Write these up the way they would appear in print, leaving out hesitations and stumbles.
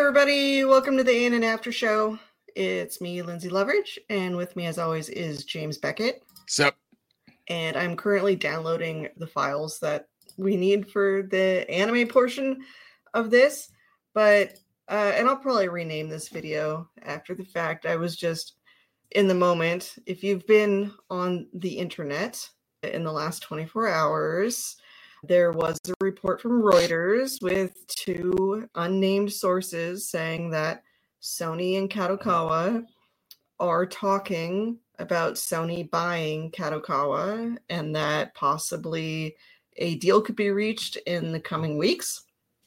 everybody. Welcome to the In and After Show. It's me, Lindsay Loveridge, and with me, as always, is James Beckett. Sup? And I'm currently downloading the files that we need for the anime portion of this. But, and I'll probably rename this video after the fact. I was just in the moment. If you've been on the internet in the last 24 hours, there was a report from Reuters with two unnamed sources saying that Sony and Kadokawa are talking about Sony buying Kadokawa and that possibly a deal could be reached in the coming weeks.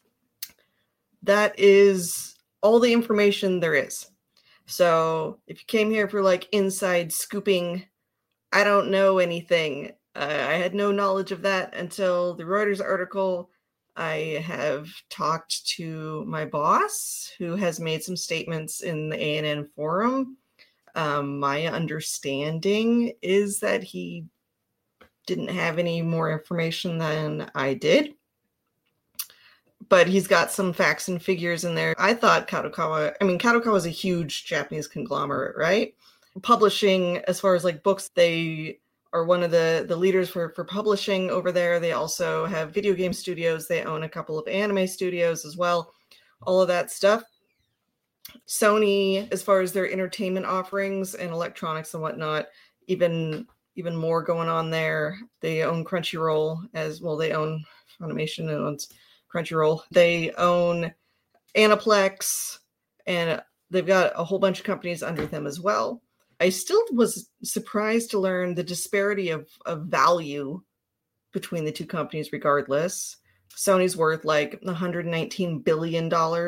That is all the information there is. So if you came here for like inside scooping, I don't know anything. I had no knowledge of that until the Reuters article. I have talked to my boss, who has made some statements in the ANN forum. My understanding is that he didn't have any more information than I did. But he's got some facts and figures in there. I thought Kadokawa is a huge Japanese conglomerate, right? Publishing, as far as like books, they are one of the leaders for publishing over there. They also have video game studios. They own a couple of anime studios as well. All of that stuff. Sony, as far as their entertainment offerings and electronics and whatnot, even more going on there. They own Crunchyroll as well. They own Funimation and owns Crunchyroll. They own Aniplex, and they've got a whole bunch of companies under them as well. I still was surprised to learn the disparity of value between the two companies regardless. Sony's worth like $119 billion,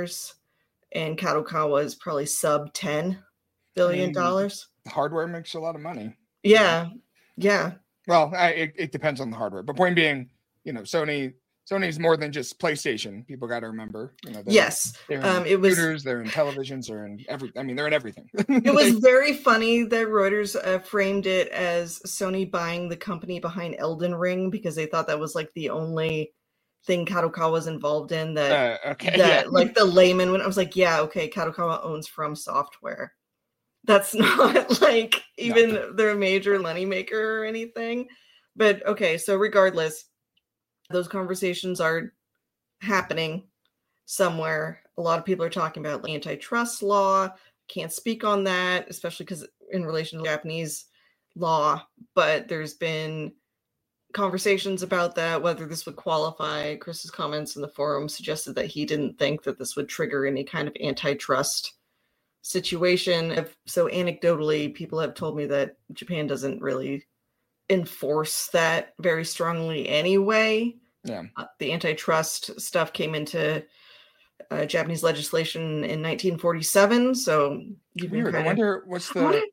and Kadokawa is probably sub $10 billion. Hardware makes a lot of money. Yeah. Well, it depends on the hardware. But point being, Sony's more than just PlayStation. People got to remember, yes, they're in computers, they're in televisions, they're in everything. They're in everything. It was very funny that Reuters framed it as Sony buying the company behind Elden Ring because they thought that was like the only thing Kadokawa was involved in. Like the layman, when I was like, yeah, okay, Kadokawa owns From Software. That's not like even their major moneymaker or anything. But okay, so regardless, those conversations are happening somewhere. A lot of people are talking about antitrust law. Can't speak on that, especially because in relation to Japanese law, but there's been conversations about that, whether this would qualify. Chris's comments in the forum suggested that he didn't think that this would trigger any kind of antitrust situation. So anecdotally, people have told me that Japan doesn't really enforce that very strongly anyway. Yeah. The antitrust stuff came into Japanese legislation in 1947. So I wonder what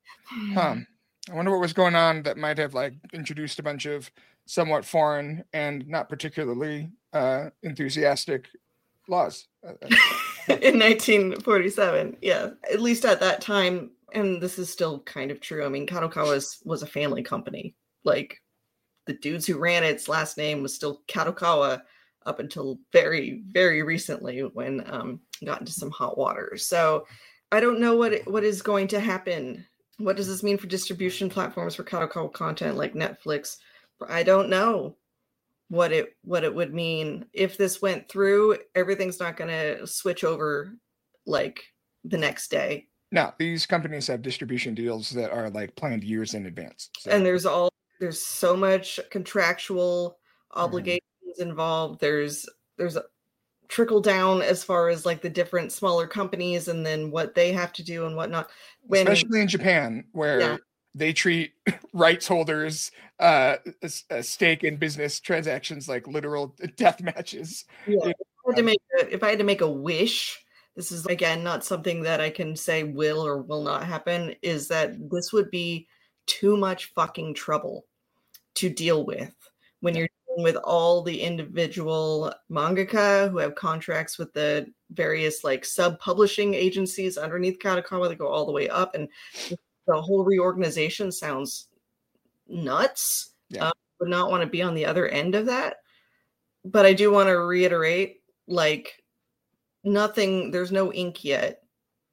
was going on that might have like introduced a bunch of somewhat foreign and not particularly enthusiastic laws. In 1947, yeah, at least at that time, and this is still kind of true. I mean, Kadokawa was a family company. Like, the dudes who ran its last name was still Kadokawa up until very, very recently when got into some hot water. So I don't know what is going to happen. What does this mean for distribution platforms for Kadokawa content like Netflix? I don't know what it would mean. If this went through, everything's not going to switch over like the next day. No, these companies have distribution deals that are like planned years in advance. So. And there's so much contractual obligations involved. There's a trickle down as far as like the different smaller companies and then what they have to do and whatnot. Especially in Japan, where they treat rights holders a stake in business transactions like literal death matches. Yeah. If I had to make a wish, this is again not something that I can say will or will not happen, is that this would be too much fucking trouble to deal with when you're dealing with all the individual mangaka who have contracts with the various like sub-publishing agencies underneath Kadokawa that go all the way up, and the whole reorganization sounds nuts. Would not want to be on the other end of that. But I do want to reiterate, like, there's no ink yet.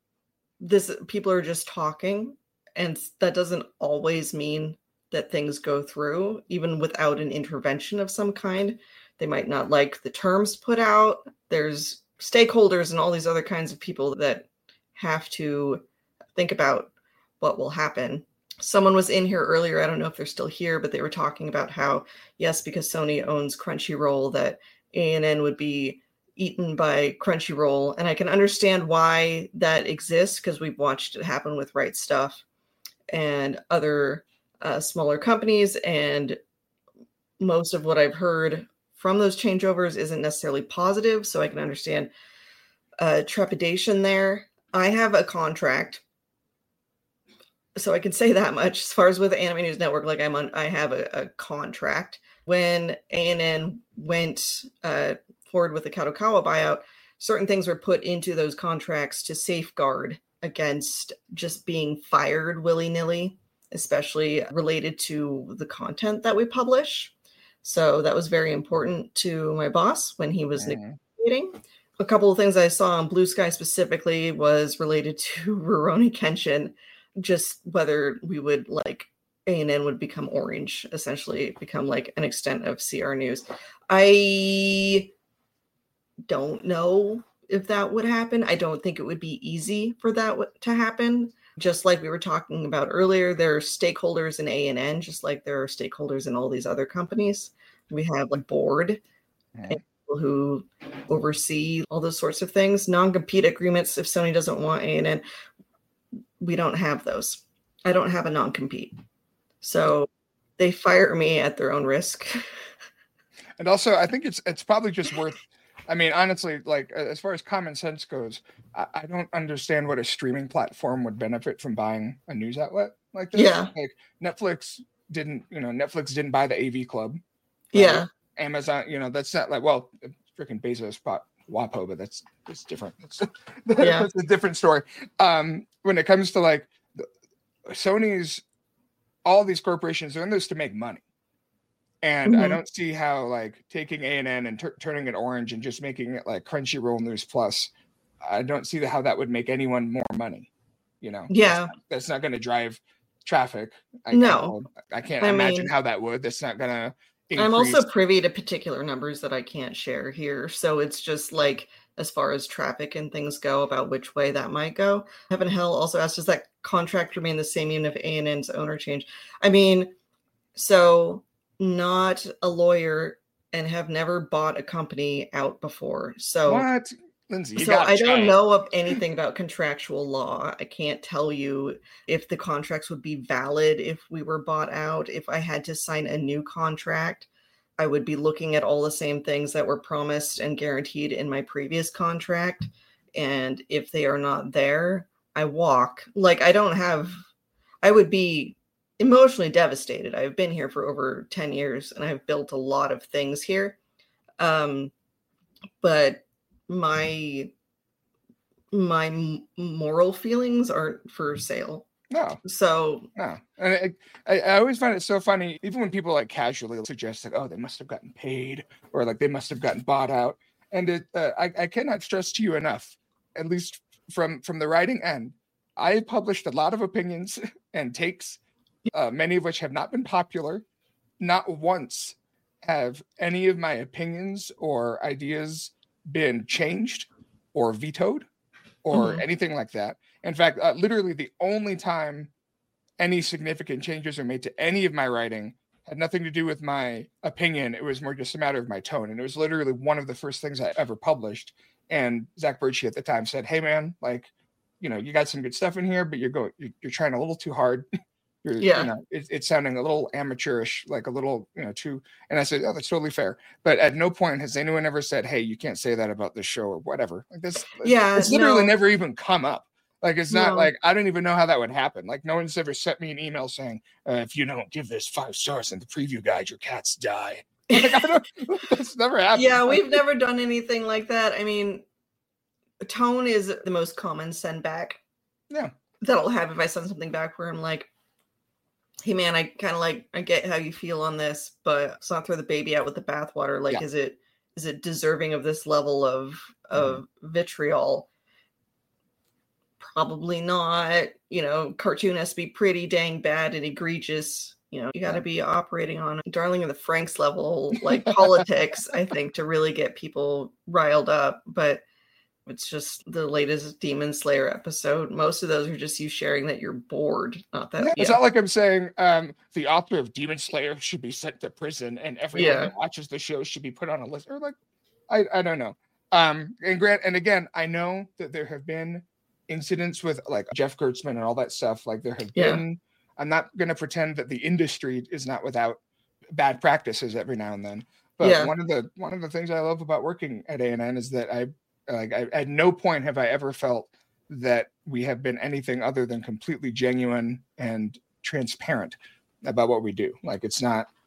People are just talking, and that doesn't always mean that things go through, even without an intervention of some kind. They might not like the terms put out. There's stakeholders and all these other kinds of people that have to think about what will happen. Someone was in here earlier, I don't know if they're still here, but they were talking about how, yes, because Sony owns Crunchyroll, that ANN would be eaten by Crunchyroll. And I can understand why that exists, because we've watched it happen with Right Stuff and other smaller companies. And most of what I've heard from those changeovers isn't necessarily positive. So I can understand trepidation there. I have a contract, so I can say that much. As far as with the Anime News Network, like I have a contract. When ANN went forward with the Kadokawa buyout, certain things were put into those contracts to safeguard against just being fired willy-nilly, especially related to the content that we publish. So that was very important to my boss when he was negotiating. A couple of things I saw on Blue Sky specifically was related to Rurouni Kenshin, just whether we would like ANN would become orange, essentially become like an extent of CR News. I don't know if that would happen. I don't think it would be easy for that to happen. Just like we were talking about earlier, there are stakeholders in ANN, just like there are stakeholders in all these other companies. We have a board and people who oversee all those sorts of things. Non-compete agreements, if Sony doesn't want ANN, we don't have those. I don't have a non-compete. So they fire me at their own risk. And also, I think it's probably just worth, I mean, honestly, like as far as common sense goes, I don't understand what a streaming platform would benefit from buying a news outlet like this. Yeah. Like Netflix didn't buy the AV Club. Right? Yeah. Amazon, that's not like, well, freaking Bezos bought WAPO, but that's different. That's a different story. When it comes to like Sony's, all these corporations are in this to make money. And I don't see how like taking ANN and turning it orange and just making it like Crunchyroll News Plus, I don't see how that would make anyone more money. Yeah. That's not going to drive traffic. I can't imagine how that would. That's not going to increase. I'm also privy to particular numbers that I can't share here. So it's just like, as far as traffic and things go, about which way that might go. Heaven Hell also asked, does that contract remain the same even if ANN's owner change? I mean, so not a lawyer and have never bought a company out before. So what? Lindsay, I don't know of anything about contractual law. I can't tell you if the contracts would be valid if we were bought out. If I had to sign a new contract, I would be looking at all the same things that were promised and guaranteed in my previous contract. And if they are not there, I walk. Like I would be emotionally devastated. I've been here for over 10 years and I've built a lot of things here. But my moral feelings aren't for sale. No. So no. And I always find it so funny, even when people like casually suggest like, oh, they must have gotten paid or like they must have gotten bought out. And I cannot stress to you enough, at least from the writing end, I published a lot of opinions and takes, many of which have not been popular. Not once have any of my opinions or ideas been changed or vetoed or anything like that. In fact, literally the only time any significant changes are made to any of my writing had nothing to do with my opinion. It was more just a matter of my tone. And it was literally one of the first things I ever published. And Zach Birchie at the time said, hey man, like, you got some good stuff in here, but you're trying a little too hard. It's sounding a little amateurish, like a little, too. And I said, oh, that's totally fair. But at no point has anyone ever said, hey, you can't say that about this show or whatever. Like this, it's literally never even come up. Like, it's not like, I don't even know how that would happen. Like, no one's ever sent me an email saying, if you don't give this 5 stars in the preview guide, your cats die. Like, that's never happened. Yeah, we've never done anything like that. I mean, tone is the most common send back. Yeah. That I'll have if I send something back where I'm like, hey man, I kind of I get how you feel on this, but let's not throw the baby out with the bathwater. Like, is it is it deserving of this level of vitriol? Probably not. Cartoon has to be pretty dang bad and egregious. You got to be operating on Darling in the Franxx level, like politics, I think, to really get people riled up. But it's just the latest Demon Slayer episode. Most of those are just you sharing that you're bored. Not that. It's not like I'm saying the author of Demon Slayer should be sent to prison and everyone that watches the show should be put on a list. Or like, I don't know. And again, I know that there have been incidents with like Jeff Gertzman and all that stuff. Like there have been. I'm not going to pretend that the industry is not without bad practices every now and then. But one of the things I love about working at ANN is that I at no point have I ever felt that we have been anything other than completely genuine and transparent about what we do. Like there's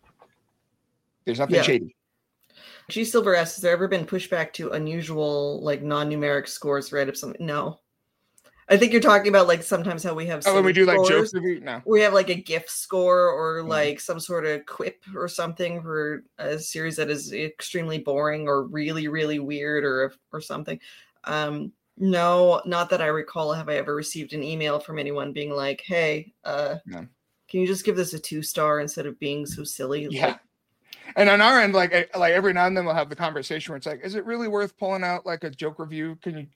nothing shady. G Silver asks, has there ever been pushback to unusual, like non-numeric scores right of something? No. I think you're talking about like sometimes how we have when we do scores. Like jokes review. No, we have like a GIF score or like some sort of quip or something for a series that is extremely boring or really, really weird or something. No, not that I recall. Have I ever received an email from anyone being like, "Hey, can you just give this a 2-star instead of being so silly?" Yeah. Like, and on our end, like every now and then we'll have the conversation where it's like, "Is it really worth pulling out like a joke review? Can you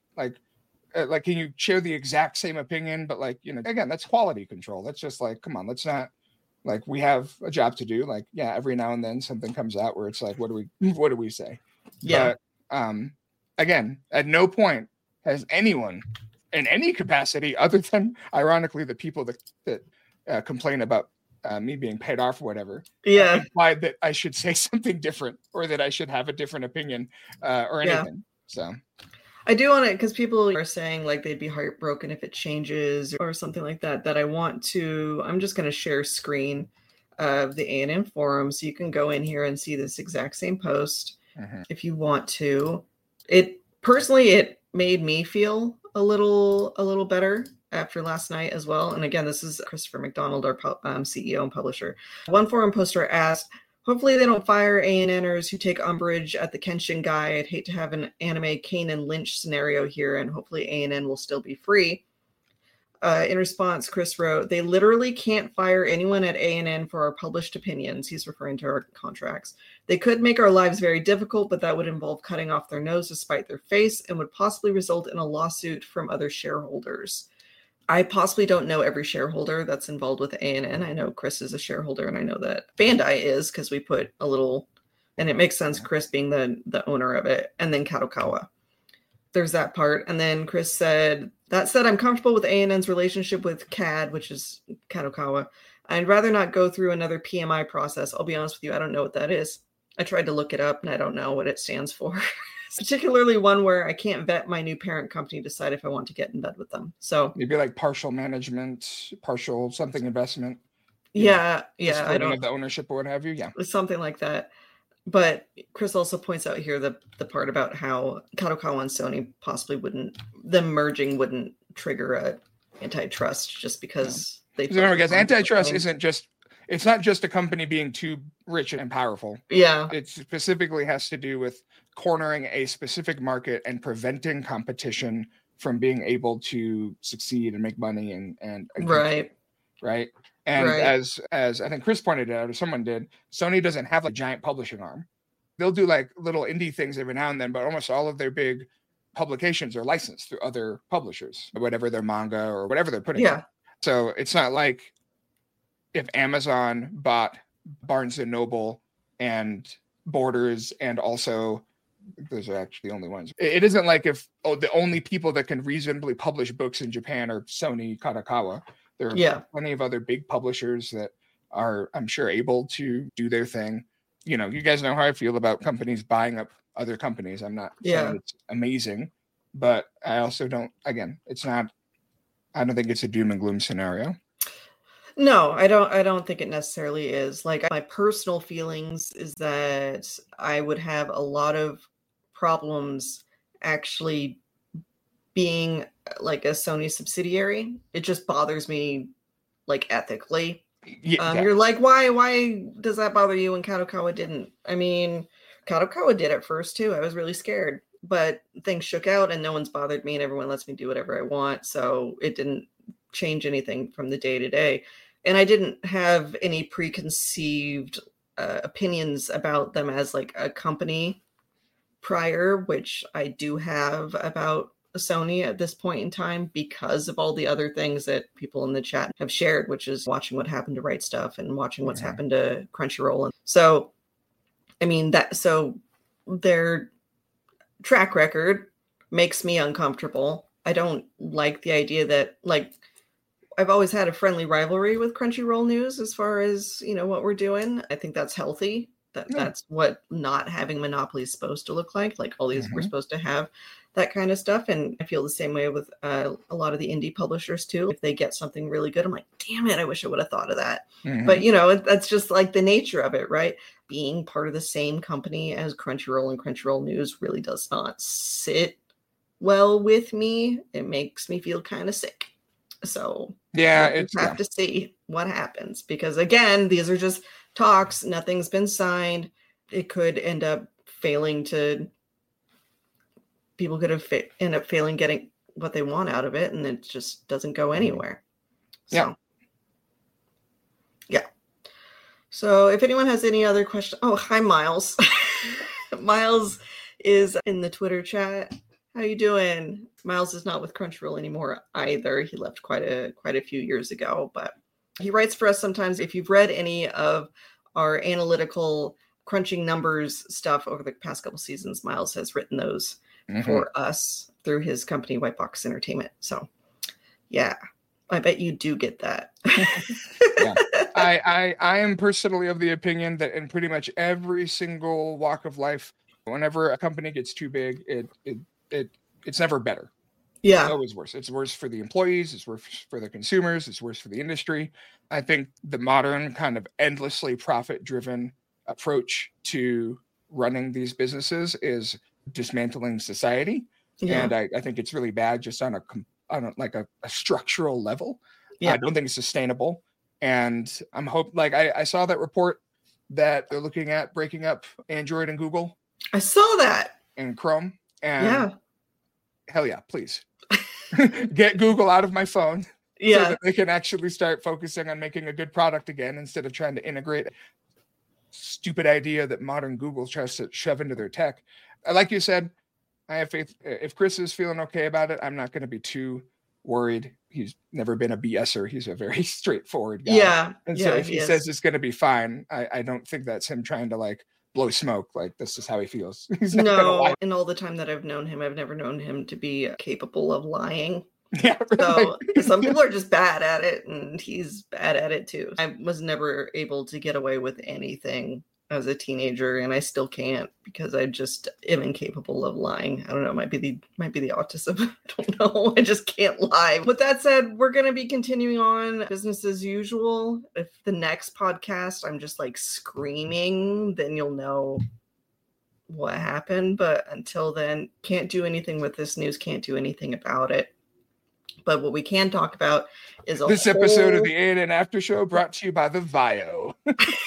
can you share the exact same opinion?" But like, again, that's quality control. That's just like, come on, let's not, like, we have a job to do. Like, every now and then something comes out where it's like, what do we say? Yeah. But again, at no point has anyone in any capacity other than ironically the people that complain about me being paid off or whatever, implied that I should say something different or that I should have a different opinion or anything. So I do want to, because people are saying like they'd be heartbroken if it changes or something like that, I'm just going to share screen of the ANN forum so you can go in here and see this exact same post if you want to. It made me feel a little better after last night as well. And again, this is Christopher McDonald, our CEO and publisher. One forum poster asked, hopefully they don't fire ANNers who take umbrage at the Kenshin guy. I'd hate to have an anime Kane and Lynch scenario here, and hopefully ANN will still be free. In response, Chris wrote, they literally can't fire anyone at ANN for our published opinions. He's referring to our contracts. They could make our lives very difficult, but that would involve cutting off their nose to spite their face and would possibly result in a lawsuit from other shareholders. I possibly don't know every shareholder that's involved with ANN. I know Chris is a shareholder, and I know that Bandai is because we put a little, and it makes sense, Chris being the owner of it, and then Kadokawa. There's that part. And then Chris said, that said, I'm comfortable with ANN's relationship with CAD, which is Kadokawa. I'd rather not go through another PMI process. I'll be honest with you, I don't know what that is. I tried to look it up, and I don't know what it stands for. Particularly one where I can't vet my new parent company, decide if I want to get in bed with them. So maybe like partial management, partial something investment. I don't of the ownership or what have you. Yeah, something like that. But Chris also points out here the part about how Kadokawa and Sony possibly merging wouldn't trigger a antitrust just because they. Remember, guys, antitrust it's not just a company being too rich and powerful. Yeah, it specifically has to do with cornering a specific market and preventing competition from being able to succeed and make money and right. And as I think Chris pointed out, or someone did, Sony doesn't have a giant publishing arm. They'll do like little indie things every now and then, but almost all of their big publications are licensed through other publishers, whatever their manga or whatever they're putting out. So it's not like if Amazon bought Barnes and Noble and Borders and also those are actually the only ones. It isn't like if the only people that can reasonably publish books in Japan are Sony, Kadokawa. There are plenty of other big publishers that are, I'm sure, able to do their thing. You guys know how I feel about companies buying up other companies. I'm not saying it's amazing, but I also don't, again, I don't think it's a doom and gloom scenario. No, I don't think it necessarily is. Like, my personal feelings is that I would have a lot of problems actually being like a Sony subsidiary. It just bothers me, like, ethically. You're like, why does that bother you and Kadokawa didn't? I mean, Kadokawa did at first too. I was really scared, but things shook out and no one's bothered me and everyone lets me do whatever I want. So it didn't change anything from the day to day. And I didn't have any preconceived opinions about them as like a company prior, which I do have about Sony at this point in time because of all the other things that people in the chat have shared, which is watching what happened to Right Stuff and watching what's happened to Crunchyroll. So, I mean, so their track record makes me uncomfortable. I don't like the idea that, like, I've always had a friendly rivalry with Crunchyroll News as far as, you know, what we're doing. I think that's healthy. That's what not having monopoly is supposed to look like. Like all these, we're supposed to have that kind of stuff. And I feel the same way with a lot of the indie publishers too. If they get something really good, I'm like, damn it, I wish I would have thought of that. But, you know, that's just like the nature of it, right? Being part of the same company as Crunchyroll and Crunchyroll News really does not sit well with me. It makes me feel kind of sick. So yeah, we'll have to see what happens, because again, these are just talks. Nothing's been signed. It could end up failing to. People could have end up failing getting what they want out of it, and it just doesn't go anywhere. So, yeah. So if anyone has any other questions, oh, hi, Miles. Miles is in the Twitter chat. How you doing? Miles is not with Crunchyroll anymore either. He left quite a few years ago, but he writes for us sometimes. If you've read any of our analytical crunching numbers stuff over the past couple seasons, Miles has written those for us through his company, White Box Entertainment. So, yeah, I bet you do get that. Yeah. I am personally of the opinion that in pretty much every single walk of life, whenever a company gets too big, it's never better. Yeah. It's always worse. It's worse for the employees. It's worse for the consumers. It's worse for the industry. I think the modern kind of endlessly profit-driven approach to running these businesses is dismantling society. Yeah. And I think it's really bad just on a structural level. Yeah. I don't think it's sustainable. And I'm I saw that report that they're looking at breaking up Android and Google. I saw that. And Chrome. And hell yeah, please. Get Google out of my phone so that they can actually start focusing on making a good product again instead of trying to integrate stupid idea that modern Google tries to shove into their tech. Like you said, I have faith. If Chris is feeling okay about it, I'm not going to be too worried. He's never been a BSer. He's a very straightforward guy. Yeah. And so if he says it's going to be fine, I don't think that's him trying to like blow smoke. Like this is how he feels. He's not gonna lie. In all the time that I've known him, I've never known him to be capable of lying. Yeah, so some people are just bad at it, and he's bad at it too. I was never able to get away with anything as a teenager, and I still can't because I just am incapable of lying. I don't know. It might be the autism. I don't know. I just can't lie. With that said, we're going to be continuing on business as usual. If the next podcast I'm just like screaming, then you'll know what happened. But until then, can't do anything with this news. Can't do anything about it. But what we can talk about is this episode of the A&N After Show brought to you by the VAIO.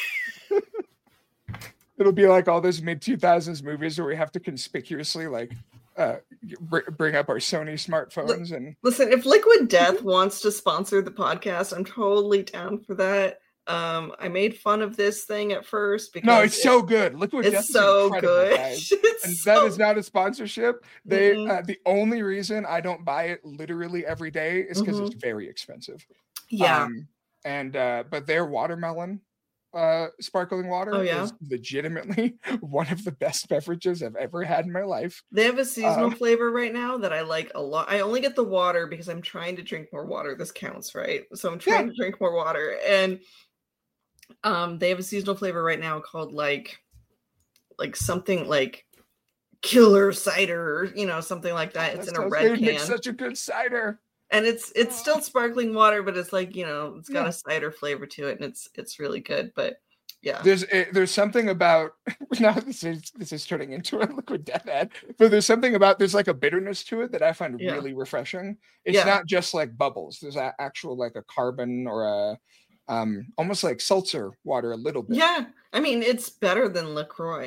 It'll be like all those mid-2000s movies where we have to conspicuously like bring up our Sony smartphones. And listen, if Liquid Death wants to sponsor the podcast, I'm totally down for that. I made fun of this thing at first because it's so good. Liquid Death is so good. That is not a sponsorship. They the only reason I don't buy it literally every day is because it's very expensive. Yeah. But their watermelon sparkling water is legitimately one of the best beverages I've ever had in my life. They have a seasonal flavor right now that I like a lot. I only get the water because I'm trying to drink more water. This counts, right? So I'm trying to drink more water, and they have a seasonal flavor right now called like something like killer cider, or something like that. It's in a red can. Make such a good cider. And it's still sparkling water, but it's like, it's got a cider flavor to it, and it's really good. But yeah, there's something about now this is turning into a Liquid Death ad, but there's like a bitterness to it that I find really refreshing. It's not just like bubbles. There's actual like a carbon or a almost like seltzer water a little bit. Yeah, I mean it's better than LaCroix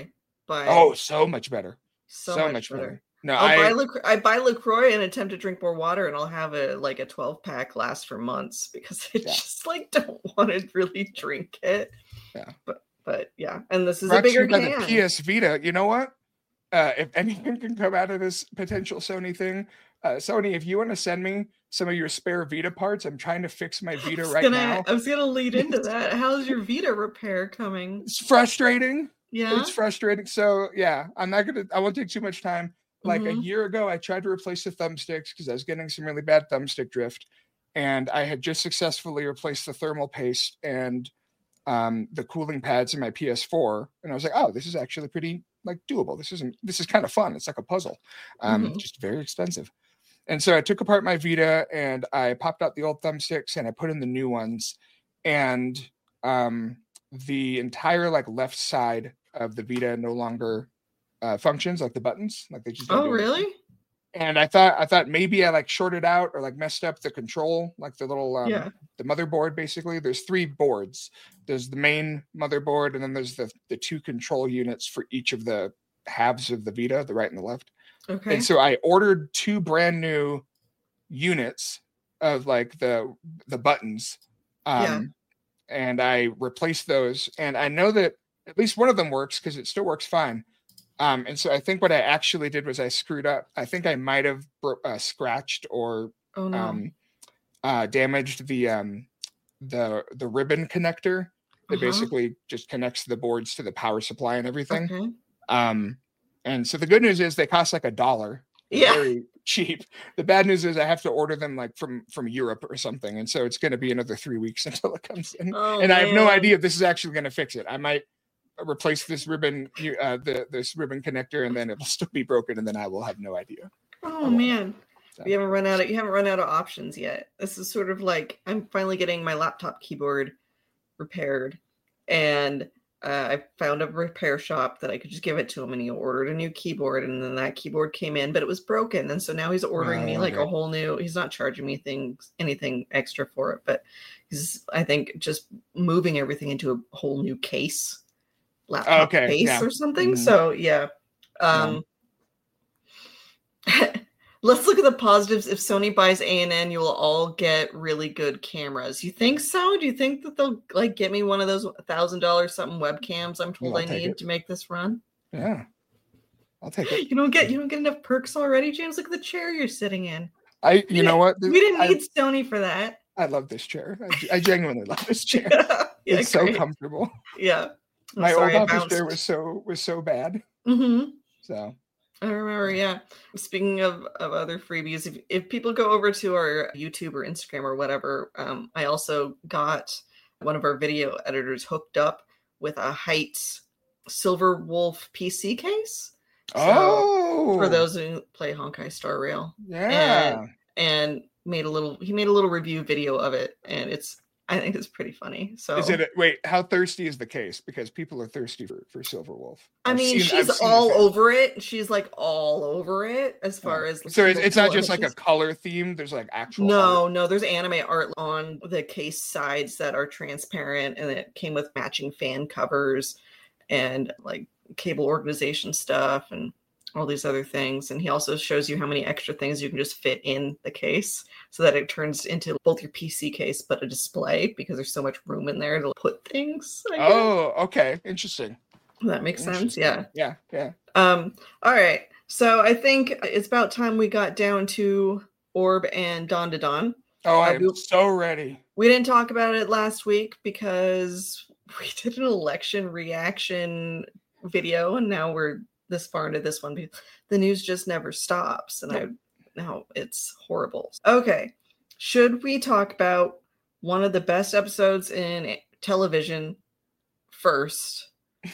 by Oh, so much better. so So much much better. better. No, I buy LaCroix and attempt to drink more water, and I'll have a 12-pack last for months because I Yeah. just like don't want to really drink it. Yeah. But yeah, and this is brought a bigger to you by can. the PS Vita. You know what? If anything can come out of this potential Sony thing, Sony, if you want to send me some of your spare Vita parts, I'm trying to fix my Vita now. I was gonna lead into that. How's your Vita repair coming? It's frustrating. Yeah, It's frustrating. So yeah, I won't take too much time. Like a year ago, I tried to replace the thumbsticks because I was getting some really bad thumbstick drift. And I had just successfully replaced the thermal paste and the cooling pads in my PS4. And I was like, oh, this is actually pretty like doable. This is kind of fun. It's like a puzzle. Just very expensive. And so I took apart my Vita and I popped out the old thumbsticks and I put in the new ones. And the entire like left side of the Vita no longer functions, like the buttons, like they just don't do really? anything. And I thought maybe I like shorted out or like messed up the control, like the little the motherboard. Basically, there's 3 boards. There's the main motherboard, and then there's the 2 control units for each of the halves of the Vita, the right and the left. Okay. And so I ordered 2 brand new units of like the buttons, and I replaced those. And I know that at least one of them works because it still works fine. And so I think what I actually did was I screwed up. I think I might have scratched or damaged the ribbon connector that basically just connects the boards to the power supply and everything. Okay. And so the good news is they cost like $1. Yeah. Very cheap. The bad news is I have to order them like from Europe or something. And so it's going to be another 3 weeks until it comes in. And I have no idea if this is actually going to fix it. I might replace this ribbon, this ribbon connector, and then it'll still be broken, and then I will have no idea. Oh man, so. You haven't run out of options yet. This is sort of like I'm finally getting my laptop keyboard repaired, and I found a repair shop that I could just give it to him, and he ordered a new keyboard, and then that keyboard came in, but it was broken, and so now he's ordering me like a whole new. He's not charging me anything extra for it, but he's I think just moving everything into a whole new case. Laptop case or something. So let's look at the positives. If Sony buys A&N, you will all get really good cameras. You think so? Do you think that they'll like get me one of those $1,000 something webcams I'm told I need to make this run? Yeah, I'll take it. You don't get enough perks already, James. Look at the chair you're sitting in. You know what? We didn't need Sony for that. I love this chair. I genuinely love this chair. It's so comfortable. Yeah. My old office chair was so bad. So I remember, yeah. Speaking of other freebies, if people go over to our YouTube or Instagram or whatever, I also got one of our video editors hooked up with a Heights Silver Wolf PC case. So, for those who play Honkai Star Rail. Yeah. And he made a little review video of it, and I think it's pretty funny. So wait, how thirsty is the case? Because people are thirsty for Silver Wolf. She's all over it. She's like all over it as far as. So it's not just like a color theme. There's like actual. No. There's anime art on the case sides that are transparent, and it came with matching fan covers and like cable organization stuff and all these other things. And he also shows you how many extra things you can just fit in the case so that it turns into both your PC case but a display because there's so much room in there to put things. Okay. Interesting. That makes sense. Yeah. All right. So I think it's about time we got down to Orb and Dandadan. Oh, I'm so ready. We didn't talk about it last week because we did an election reaction video, and now we're this far into this one. The news just never stops, and now it's horrible. Okay, should we talk about one of the best episodes in television first,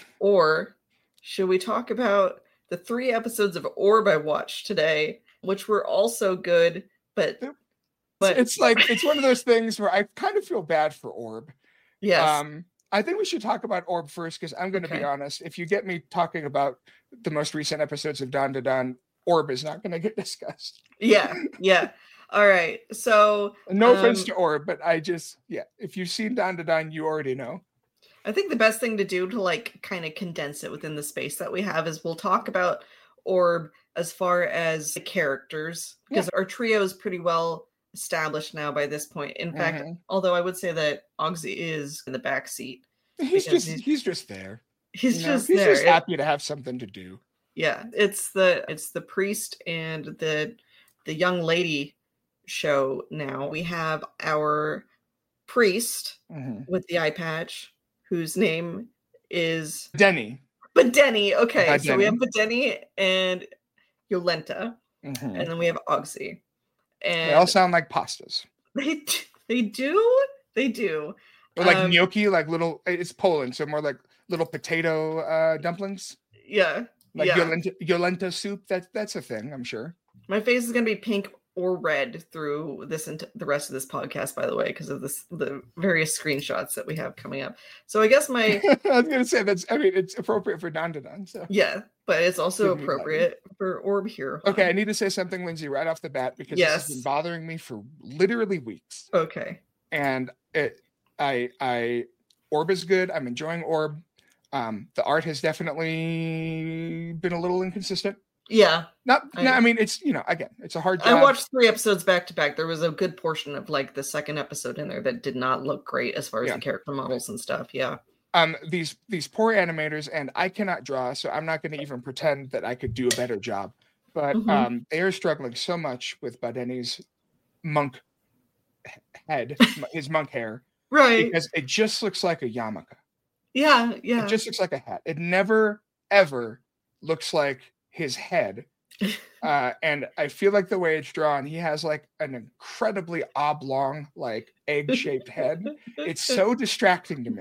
or should we talk about the 3 episodes of Orb I watched today, which were also good, but it's like it's one of those things where I kind of feel bad for Orb. Yes. I think we should talk about Orb first, because I'm going to be honest. If you get me talking about the most recent episodes of Dandadan, Orb is not going to get discussed. Yeah. All right. So no offense to Orb, but if you've seen Dandadan, you already know. I think the best thing to do to like kind of condense it within the space that we have is we'll talk about Orb as far as the characters, because our trio is pretty well established now by this point. In fact, although I would say that Ogsy is in the back seat. He's just there. He's just happy to have something to do. Yeah, it's the priest and the young lady show now. We have our priest with the eye patch, whose name is Denny. But Denny, okay. So we have Denny and Yolenta, and then we have Ogsy. And they all sound like pastas. They do. Or like gnocchi, like little. It's Poland, so more like little potato dumplings. Yeah. Like Yolenta soup. That's a thing, I'm sure. My face is gonna be pink or red through this and the rest of this podcast, by the way, because of the various screenshots that we have coming up. So I guess I was gonna say it's appropriate for Dandadan. So yeah, but it's also appropriate for Orb here. Okay, I need to say something, Lindsay, right off the bat, because this has been bothering me for literally weeks. Okay. And Orb is good. I'm enjoying Orb. The art has definitely been a little inconsistent. Yeah. I mean, it's, again, it's a hard job. I watched 3 episodes back to back. There was a good portion of like the second episode in there that did not look great as far as the character models and stuff. Yeah. These poor animators, and I cannot draw, so I'm not going to even pretend that I could do a better job. But they are struggling so much with Badeni's monk head, his monk hair. Right. Because it just looks like a yarmulke. Yeah. It just looks like a hat. It never, ever looks like his head. And I feel like the way it's drawn, he has like an incredibly oblong, like egg-shaped head. It's so distracting to me.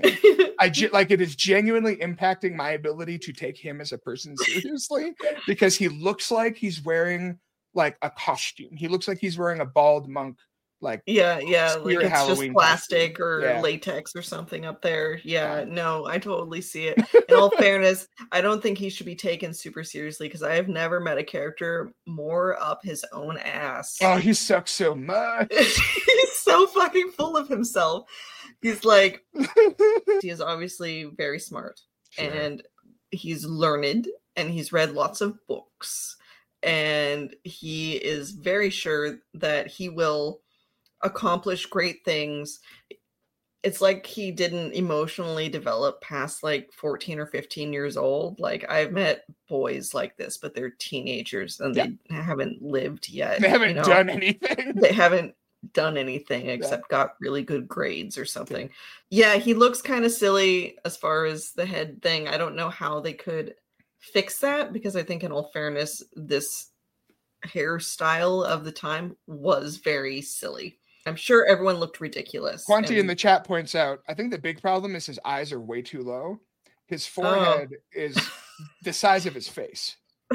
It is genuinely impacting my ability to take him as a person seriously, because he looks like he's wearing like a costume. He looks like he's wearing a bald monk. Like like it's Halloween just plastic or latex or something up there. No, I totally see it. In all fairness, I don't think he should be taken super seriously, because I have never met a character more up his own ass. Oh, he sucks so much. He's so fucking full of himself. He's like, he is obviously very smart, and he's learned, and he's read lots of books, and he is very sure that he will accomplish great things. It's like he didn't emotionally develop past like 14 or 15 years old. Like, I've met boys like this, but they're teenagers and they haven't lived yet. They haven't done anything. They haven't done anything except got really good grades or something. Yeah, he looks kind of silly as far as the head thing. I don't know how they could fix that, because I think, in all fairness, this hairstyle of the time was very silly. I'm sure everyone looked ridiculous. Quanti in the chat points out, I think the big problem is his eyes are way too low. His forehead is the size of his face.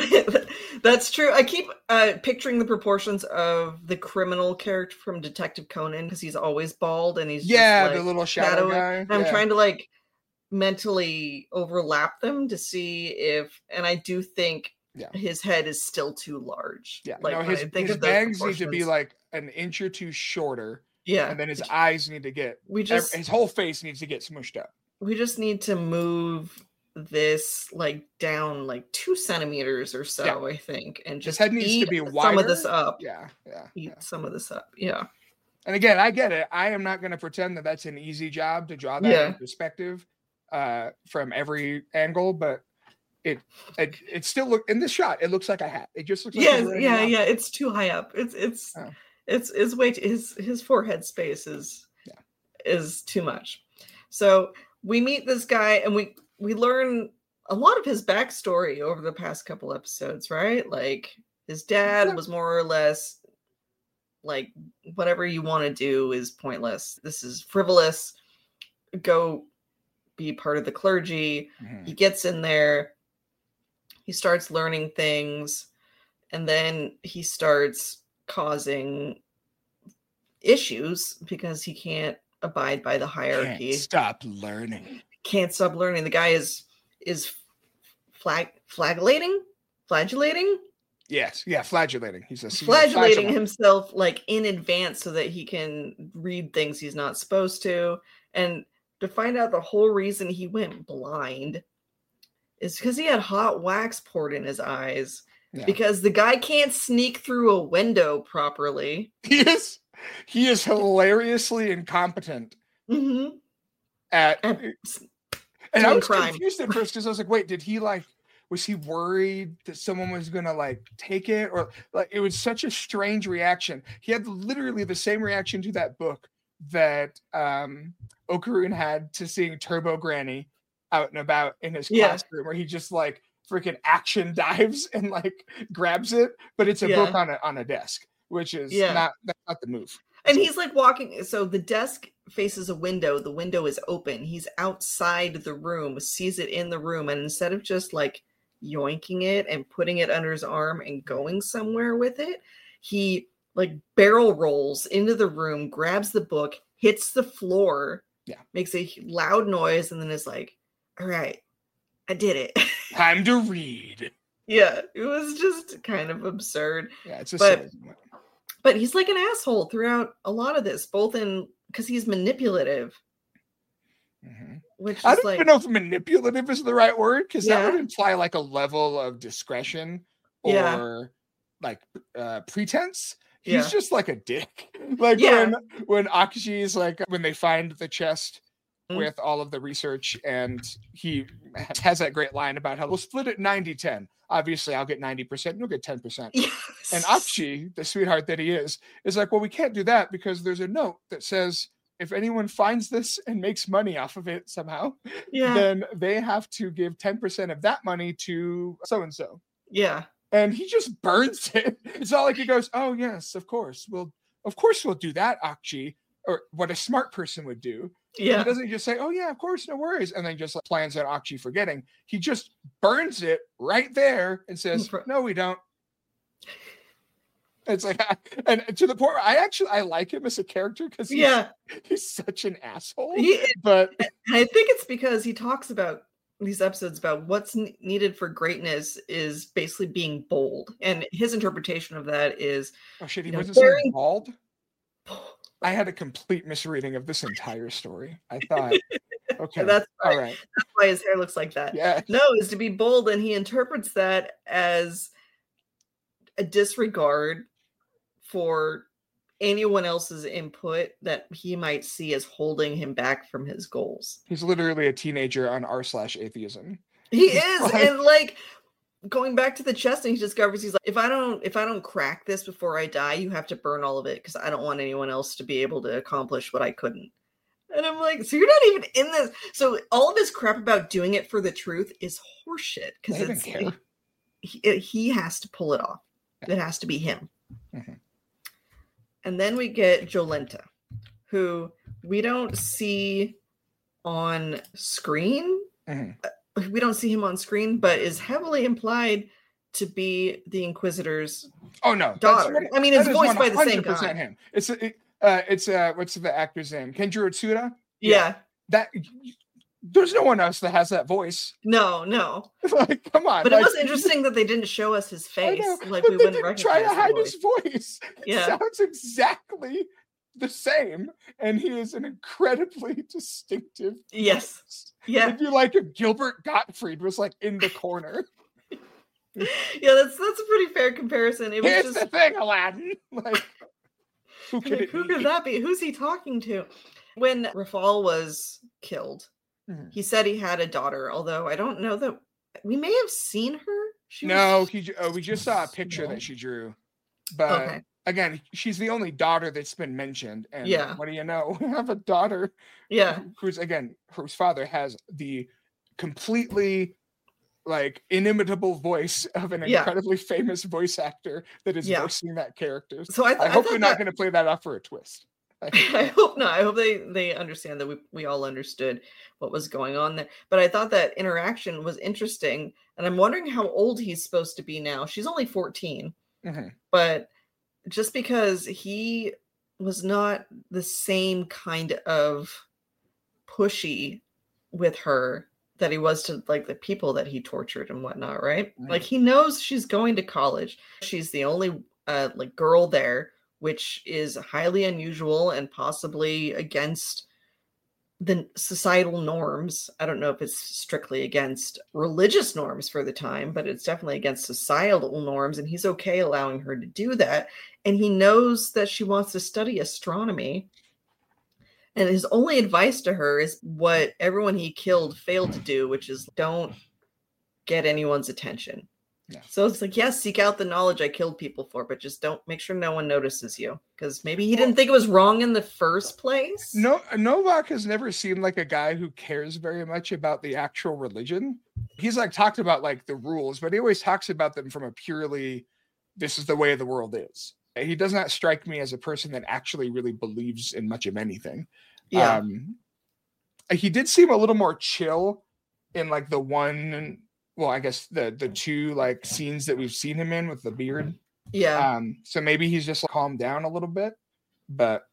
That's true. I keep picturing the proportions of the criminal character from Detective Conan, because he's always bald and he's just, like, the little shadow guy. I'm trying to like mentally overlap them to see if, and I do think his head is still too large. Yeah, like, his bangs need to be like an inch or two shorter. Yeah, and then his eyes need to get. His whole face needs to get smushed up. We just need to move this like down like 2 centimeters or so, I think, and just his head needs to be wider. Some of this up. Eat some of this up. Yeah. And again, I get it. I am not going to pretend that that's an easy job to draw that in perspective from every angle, but it still look in this shot. It looks like a hat. It just looks like It's too high up. It's way his forehead space is too much. So we meet this guy and we learn a lot of his backstory over the past couple episodes, right? Like, his dad was more or less like, whatever you want to do is pointless. This is frivolous. Go be part of the clergy. He gets in there. He starts learning things, and then he starts causing issues because he can't abide by the hierarchy. Can't stop learning. The guy is flagellating. Yes, flagellating. He's flagellating himself like in advance so that he can read things he's not supposed to. And to find out the whole reason he went blind is because he had hot wax poured in his eyes. Yeah. Because the guy can't sneak through a window properly. He is hilariously incompetent at and I was confused at first because I was like, wait, did he was he worried that someone was gonna take it? Or it was such a strange reaction. He had literally the same reaction to that book that Okarun had to seeing Turbo Granny out and about in his classroom, where he just freaking action dives and grabs it, but it's a book on a desk, which is not the move. And he's walking, so the desk faces a window, the window is open, he's outside the room, sees it in the room, and instead of just yoinking it and putting it under his arm and going somewhere with it, he barrel rolls into the room, grabs the book, hits the floor, makes a loud noise, and then is like, all right, I did it. Time to read. Yeah, it was just kind of absurd. Yeah, it's a but he's an asshole throughout a lot of this, both because he's manipulative. Which I don't even know if manipulative is the right word, because that would imply a level of discretion or pretense. He's just a dick. When Akashi is when they find the chest with all of the research, and he has that great line about how we'll split it 90-10. Obviously, I'll get 90%, you'll get 10%. Yes. And Akashi, the sweetheart that he is well, we can't do that because there's a note that says if anyone finds this and makes money off of it somehow, then they have to give 10% of that money to so-and-so. Yeah. And he just burns it. It's not he goes, oh, yes, of course we'll do that, Akashi, or what a smart person would do. Yeah. He doesn't just say, oh, yeah, of course, no worries, and then just plans on Akashi forgetting. He just burns it right there and says, no, we don't. It's and to the point where I like him as a character because he's such an asshole. But I think it's because he talks about these episodes about what's needed for greatness is basically being bold. And his interpretation of that is... Oh, shit, he wasn't saying bald? I had a complete misreading of this entire story. I thought, okay, that's all right. That's why his hair looks like that. Yeah. No, is to be bold, and he interprets that as a disregard for anyone else's input that he might see as holding him back from his goals. He's literally a teenager on r/atheism. He is, and going back to the chest, and he discovers he's if I don't crack this before I die, you have to burn all of it because I don't want anyone else to be able to accomplish what I couldn't. And I'm so you're not even in this. So all of his crap about doing it for the truth is horseshit because he has to pull it off. It has to be him. Mm-hmm. And then we get Jolenta, who we don't see on screen. Mm-hmm. We don't see him on screen, but is heavily implied to be the Inquisitor's daughter. I mean, it's voiced by the same guy. Him. It's what's the actor's name? Kenjiro Tsuda? Yeah. There's no one else that has that voice. No. Come on. But it was interesting that they didn't show us his face. We wouldn't recognize try to hide his voice. Yeah. It sounds exactly the same, and he is an incredibly distinctive yes voice. Yeah, it'd be if Gilbert Gottfried was in the corner. Yeah, that's a pretty fair comparison. Here's the thing, Aladdin. Who could that be? Who's he talking to? When Rafal was killed, he said he had a daughter, although I don't know that we may have seen her. We just saw a picture that she drew, but again, she's the only daughter that's been mentioned. And what do you know? We have a daughter, whose father has the completely inimitable voice of an incredibly famous voice actor that is voicing that character. So I hope they're not going to play that off for a twist. I hope not. I hope they understand that we all understood what was going on there. But I thought that interaction was interesting, and I'm wondering how old he's supposed to be now. She's only 14, but just because he was not the same kind of pushy with her that he was to the people that he tortured and whatnot, right? He knows she's going to college. She's the only girl there, which is highly unusual and possibly against the societal norms. I don't know if it's strictly against religious norms for the time, but it's definitely against societal norms. And he's okay allowing her to do that. And he knows that she wants to study astronomy. And his only advice to her is what everyone he killed failed to do, which is don't get anyone's attention. Yeah. So it's like, yes, seek out the knowledge I killed people for, but just don't make sure no one notices you, because maybe he didn't think it was wrong in the first place. No, Novak has never seemed like a guy who cares very much about the actual religion. He's like talked about like the rules, but he always talks about them from a purely, this is the way the world is. He does not strike me as a person that actually really believes in much of anything. Yeah. He did seem a little more chill in like the one, well, I guess the two like scenes that we've seen him in with the beard. Yeah. So maybe he's just calmed down a little bit, but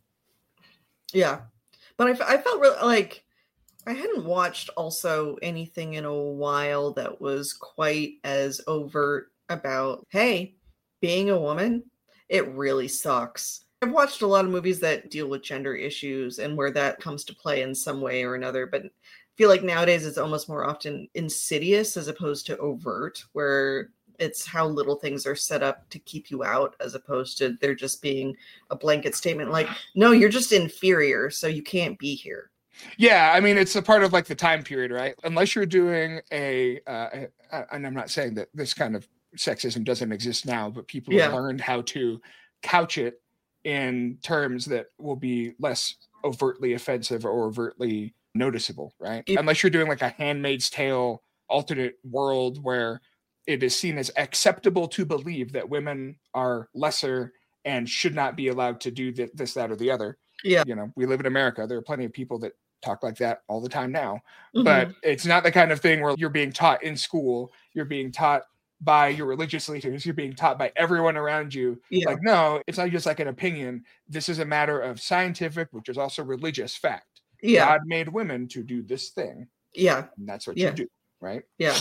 yeah. But I felt really like I hadn't watched also anything in a while that was quite as overt about, hey, being a woman, it really sucks. I've watched a lot of movies that deal with gender issues and where that comes to play in some way or another, but I feel like nowadays it's almost more often insidious as opposed to overt, where it's how little things are set up to keep you out, as opposed to there just being a blanket statement like, no, you're just inferior, so you can't be here. Yeah, I mean, it's a part of like the time period, right? Unless you're doing and I'm not saying that this kind of sexism doesn't exist now, but people have learned how to couch it in terms that will be less overtly offensive or overtly noticeable, right? Unless you're doing like a Handmaid's Tale alternate world where it is seen as acceptable to believe that women are lesser and should not be allowed to do this, that, or the other. Yeah. You know, we live in America. There are plenty of people that talk like that all the time now, but it's not the kind of thing where you're being taught in school, you're being taught by your religious leaders, you're being taught by everyone around you. Yeah. Like, no, it's not just like an opinion. This is a matter of scientific, which is also religious fact. Yeah. God made women to do this thing. Yeah. And that's what you do, right? Yeah.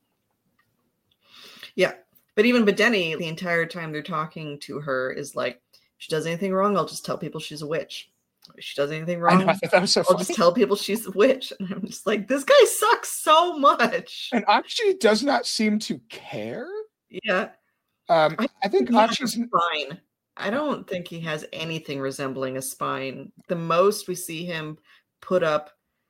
Yeah. But even Bedeni, the entire time they're talking to her, is like, if she does anything wrong, I'll just tell people she's a witch. If she does anything wrong, I thought that was so I'll just tell people she's a witch. And I'm just like, this guy sucks so much. And Akshi does not seem to care. Yeah. I think Akshi's spine. I don't think he has anything resembling a spine. The most we see him put up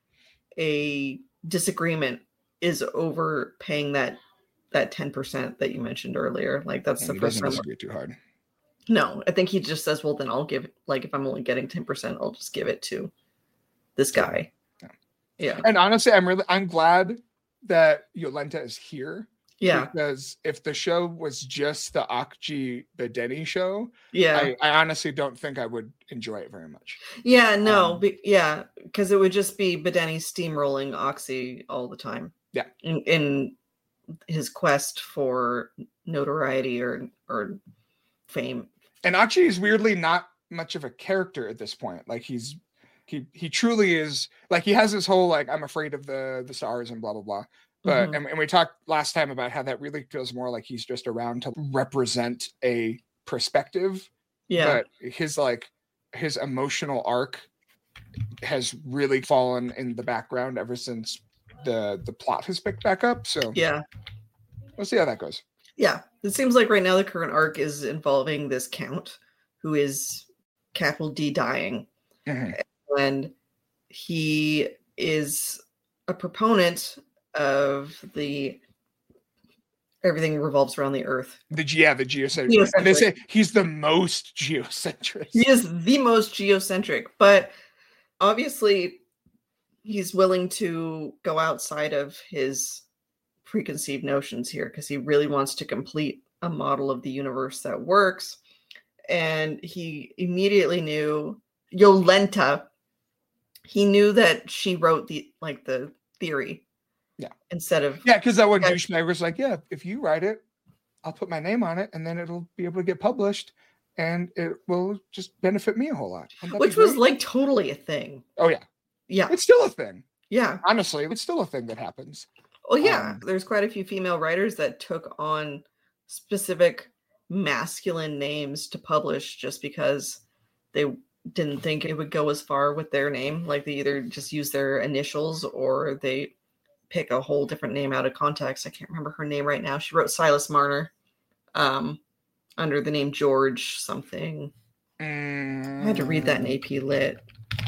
a disagreement is over paying that 10% that you mentioned earlier. Like that's the first time. Disagree too hard. No, I think he just says, well, then I'll give, like, if I'm only getting 10%, I'll just give it to this guy. Yeah. And honestly, I'm glad that Yolenta is here. Yeah. Because if the show was just the Akshi Bedeni show, I honestly don't think I would enjoy it very much. Yeah, no. Because it would just be Bedeni steamrolling Akshi all the time. Yeah. In his quest for notoriety or fame. And Akshi is weirdly not much of a character at this point. Like he truly is, like he has this whole like I'm afraid of the stars and blah blah blah. But and we talked last time about how that really feels more like he's just around to represent a perspective. Yeah. But his emotional arc has really fallen in the background ever since the plot has picked back up. So yeah, we'll see how that goes. Yeah, it seems like right now the current arc is involving this count who is capital D dying. And he is a proponent of the everything revolves around the earth. The geocentric. And they say he's the most geocentric. He is the most geocentric, but obviously he's willing to go outside of his preconceived notions here because he really wants to complete a model of the universe that works. And he immediately knew Yolenta. He knew that she wrote the theory. Yeah. Instead of because that one douchebag was like, yeah, if you write it, I'll put my name on it, and then it'll be able to get published, and it will just benefit me a whole lot. Which was like totally a thing. Oh yeah. Yeah. It's still a thing. Yeah. Honestly, it's still a thing that happens. Well, yeah, there's quite a few female writers that took on specific masculine names to publish just because they didn't think it would go as far with their name. Like they either just use their initials or they pick a whole different name out of context. I can't remember her name right now. She wrote Silas Marner under the name George something. I had to read that in AP Lit.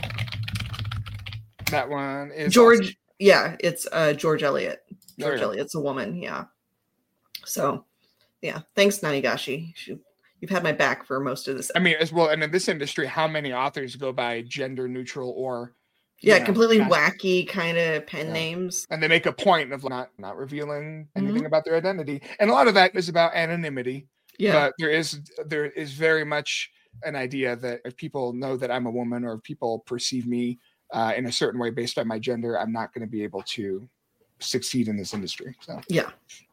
That one is George. awesome. Yeah, it's George Eliot. George Eliot's a woman. Yeah. So, yeah. Thanks, Nanigashi. You've had my back for most of this. I mean, as well, and in this industry, how many authors go by gender neutral or completely wacky kind of pen names, and they make a point of not revealing anything about their identity, and a lot of that is about anonymity. But there is very much an idea that if people know that I'm a woman or if people perceive me in a certain way based on my gender, I'm not going to be able to succeed in this industry. So yeah.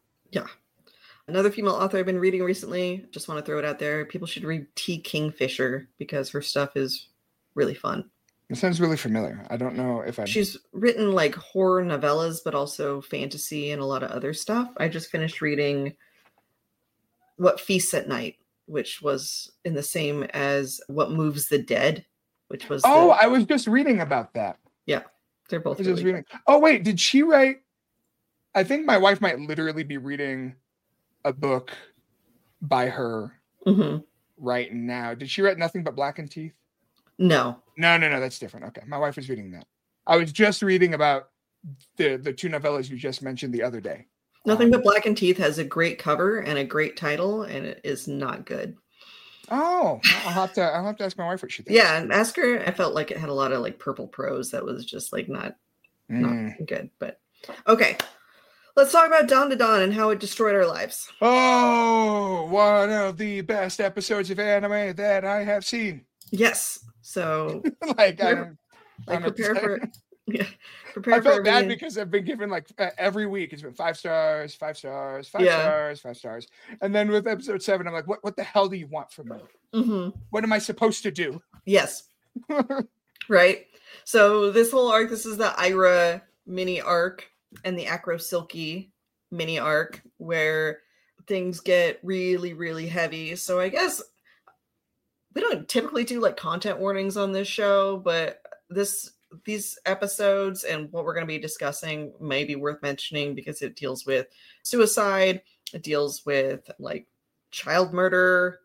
Another female author I've been reading recently, just want to throw it out there. People should read T. Kingfisher because her stuff is really fun. It sounds really familiar. I don't know if She's written like horror novellas, but also fantasy and a lot of other stuff. I just finished reading What Feasts at Night, which was in the same as What Moves the Dead, which was... I was just reading about that. Yeah, they're both really good. Oh, wait, did she write... I think my wife might literally be reading a book by her right now. Did she write Nothing But Blackened Teeth? No, that's different. Okay, my wife was reading that. I was just reading about the two novellas you just mentioned the other day. Nothing But Blackened Teeth has a great cover and a great title, and it is not good. Oh, I'll have to ask my wife what she thinks. Yeah, and ask her. I felt like it had a lot of like purple prose that was just like not good. But okay. Let's talk about Dawn to Dawn and how it destroyed our lives. Oh, one of the best episodes of anime that I have seen. Yes. So, prepare for. Yeah, I felt bad because I've been given like every week it's been 5 stars, 5 stars, 5 stars, 5 stars, and then with episode 7, I'm like, what the hell do you want from me? What am I supposed to do? Yes. Right. So this whole arc, this is the Ira mini arc and the Acro Silky mini arc where things get really, really heavy. So I guess we don't typically do like content warnings on this show, but these episodes and what we're going to be discussing may be worth mentioning because it deals with suicide. It deals with like child murder.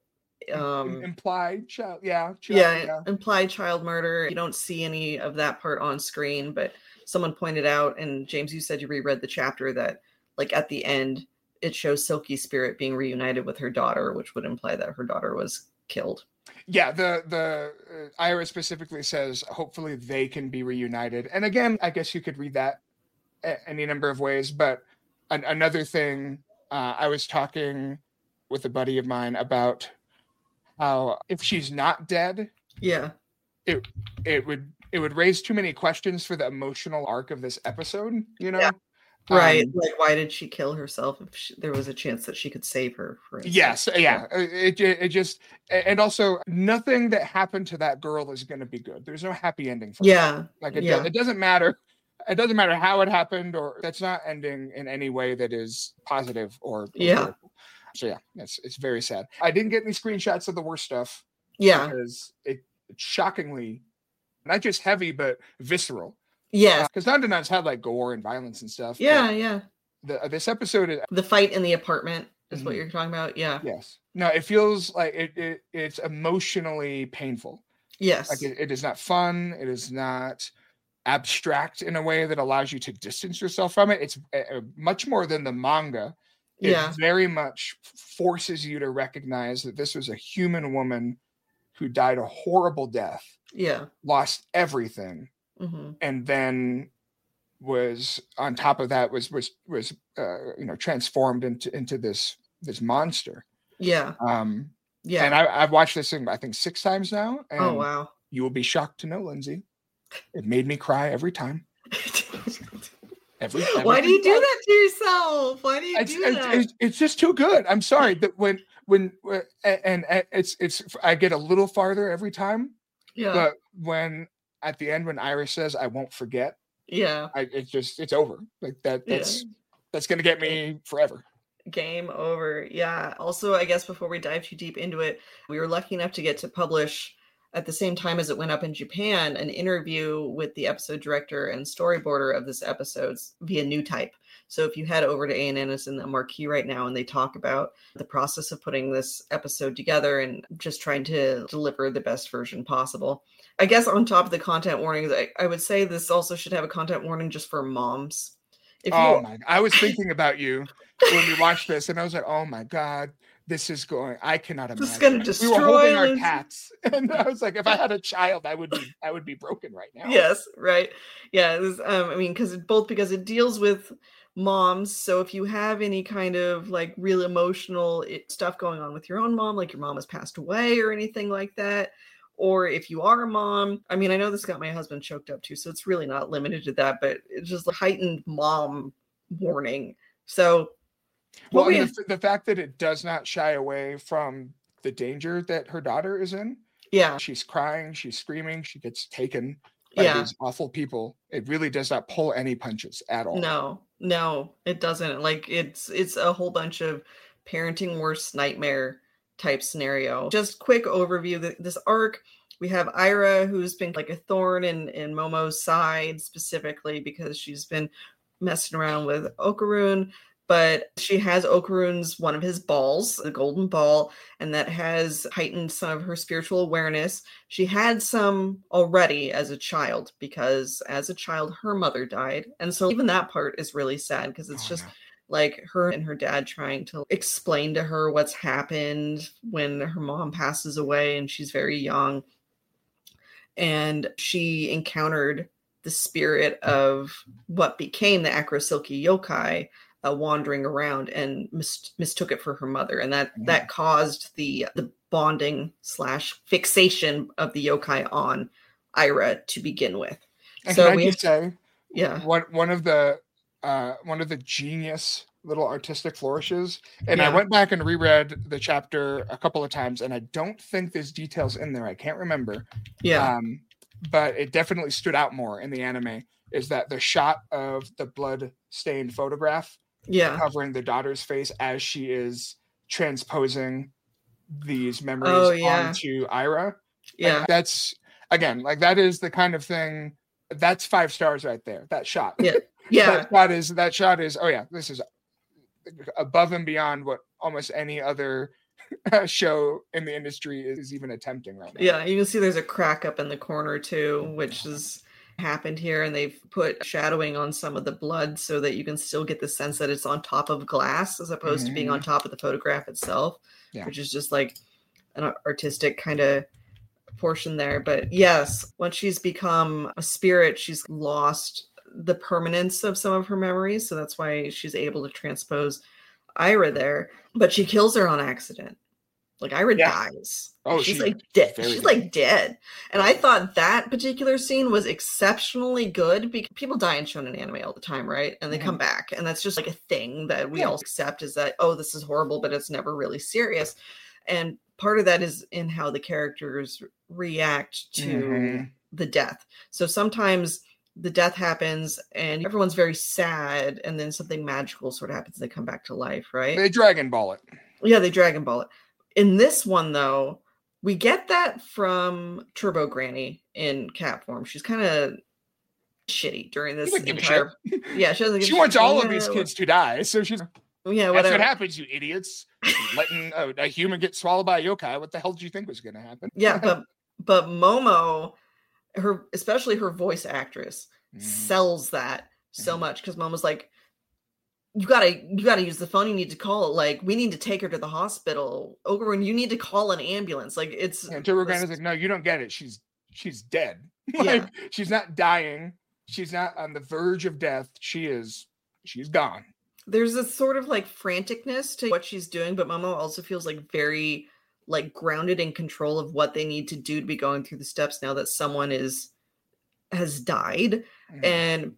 Implied child. Implied child murder. You don't see any of that part on screen, but someone pointed out, and James, you said you reread the chapter that like at the end, it shows Silky's spirit being reunited with her daughter, which would imply that her daughter was killed. Yeah, the Ira specifically says hopefully they can be reunited. And again, I guess you could read that any number of ways. But another thing, I was talking with a buddy of mine about how if she's not dead, it would raise too many questions for the emotional arc of this episode. Right, like why did she kill herself if there was a chance that she could save her? For instance. Yes, yeah. It just, and also nothing that happened to that girl is going to be good. There's no happy ending for her. Like it doesn't matter. It doesn't matter how it happened, or that's not ending in any way that is positive or political. So yeah, it's very sad. I didn't get any screenshots of the worst stuff. Yeah, because it's shockingly not just heavy but visceral. Yes, because Dawn to Dawn's had like gore and violence and stuff. Yeah. This episode, the fight in the apartment is what you're talking about. Yeah. Yes. No, it feels like it's emotionally painful. Yes. Like it is not fun. It is not abstract in a way that allows you to distance yourself from it. It's much more than the manga. It very much forces you to recognize that this was a human woman who died a horrible death. Yeah. Lost everything. And then was on top of that was transformed into this monster. Yeah. And I've watched this thing I think 6 times now. And oh wow! You will be shocked to know, Lindsay, it made me cry every time. Every Why do you do that to yourself? Why do you do that? It's just too good. I'm sorry that when it's I get a little farther every time. Yeah. But when at the end, when Iris says, "I won't forget," it's over. Like that's going to get me forever. Game over. Yeah. Also, I guess before we dive too deep into it, we were lucky enough to get to publish at the same time as it went up in Japan, an interview with the episode director and storyboarder of this episode via New Type. So if you head over to ANN, it's in the marquee right now, and they talk about the process of putting this episode together and just trying to deliver the best version possible. I guess on top of the content warnings, I would say this also should have a content warning just for moms. I was thinking about you when we watched this, and I was like, oh my God. This is going. I cannot imagine. This is going to destroy. We were holding our cats, and I was like, if I had a child, I would be broken right now. Yes, right. Yeah, I mean, because it deals with moms. So if you have any kind of like real emotional stuff going on with your own mom, like your mom has passed away or anything like that, or if you are a mom, I mean, I know this got my husband choked up too, so it's really not limited to that, but it's just a heightened mom warning. So. Well, the fact that it does not shy away from the danger that her daughter is in. Yeah. She's crying, she's screaming, she gets taken by these awful people. It really does not pull any punches at all. No, it doesn't. Like it's a whole bunch of parenting worst nightmare type scenario. Just quick overview. This arc, we have Aira, who's been like a thorn in Momo's side specifically because she's been messing around with Okarun. But she has Okarun's one of his balls, the golden ball, and that has heightened some of her spiritual awareness. She had some already as a child because as a child, her mother died. And so even that part is really sad because it's like her and her dad trying to explain to her what's happened when her mom passes away and she's very young. And she encountered the spirit of what became the Acro Silky yokai, wandering around and mistook it for her mother, and that caused the bonding / fixation of the yokai on Aira to begin with. And so can I just say, one of the genius little artistic flourishes, and I went back and reread the chapter a couple of times, and I don't think there's details in there. I can't remember. But it definitely stood out more in the anime. Is that the shot of the blood-stained photograph? Covering the daughter's face as she is transposing these memories onto Aira. Like, that's again, like that is the kind of thing that's 5 stars right there. That shot. That shot is this is above and beyond what almost any other show in the industry is even attempting right now. Yeah, you can see there's a crack up in the corner too, which is happened here, and they've put shadowing on some of the blood so that you can still get the sense that it's on top of glass as opposed to being on top of the photograph itself, which is just like an artistic kind of portion there. But yes, once she's become a spirit, she's lost the permanence of some of her memories, so that's why she's able to transpose Aira there, but she kills her on accident. Like Aira dies. Oh, she's like dead. She's like dead. And I thought that particular scene was exceptionally good because people die in shonen anime all the time, right? And they come back, and that's just like a thing that we all accept is that, oh, this is horrible, but it's never really serious. And part of that is in how the characters react to the death. So sometimes the death happens and everyone's very sad, and then something magical sort of happens. They come back to life, right? They Dragon Ball it. Yeah, they Dragon Ball it. In this one, though, we get that from Turbo Granny in cat form. She's kind of shitty during this entire. Yeah, she wants all of these kids to die, so she's. Yeah, that's what happens, you idiots. Letting a human get swallowed by a yokai. What the hell did you think was going to happen? Yeah, but Momo, especially her voice actress, sells that so much because Momo's like, you gotta use the phone. You need to call it. Like, we need to take her to the hospital. Okarun, you need to call an ambulance. Like, it's. And Turbo Granny's like, no, you don't get it. She's dead. Like, she's not dying. She's not on the verge of death. She's gone. There's a sort of like franticness to what she's doing, but Momo also feels like very like grounded in control of what they need to do to be going through the steps now that someone has died. And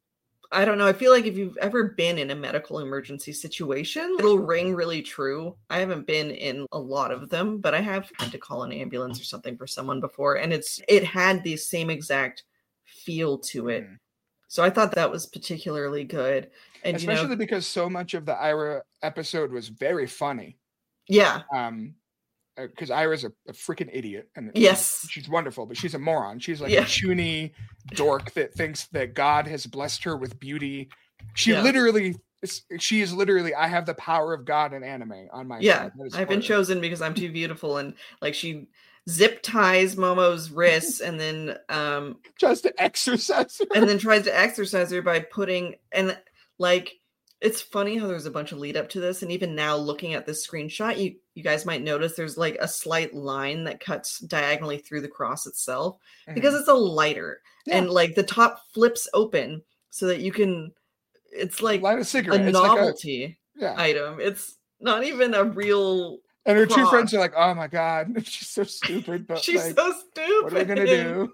I don't know. I feel like if you've ever been in a medical emergency situation, it'll ring really true. I haven't been in a lot of them, but I have had to call an ambulance or something for someone before. And it had the same exact feel to it. So I thought that was particularly good. And especially because so much of the Aira episode was very funny. Yeah. because Ira's a freaking idiot, and Yes. she's wonderful, but she's a moron. She's like Yeah. a chuny dork that thinks that God has blessed her with beauty. She Yeah. she is literally, I have the power of God in anime on my Yeah, side. That is I've been her. chosen because I'm too beautiful, and like she zip ties Momo's wrists, and then Just to exercise her. and then tries to exercise her by putting, and like it's funny how there's a bunch of lead up to this, and even now looking at this screenshot, you guys might notice there's like a slight line that cuts diagonally through the cross itself because it's a lighter, and like the top flips open so that you can. It's like light a cigarette. A novelty item. It's not even a real. And her two friends are like, "Oh my god, she's so stupid." But she's so stupid. What are we gonna do?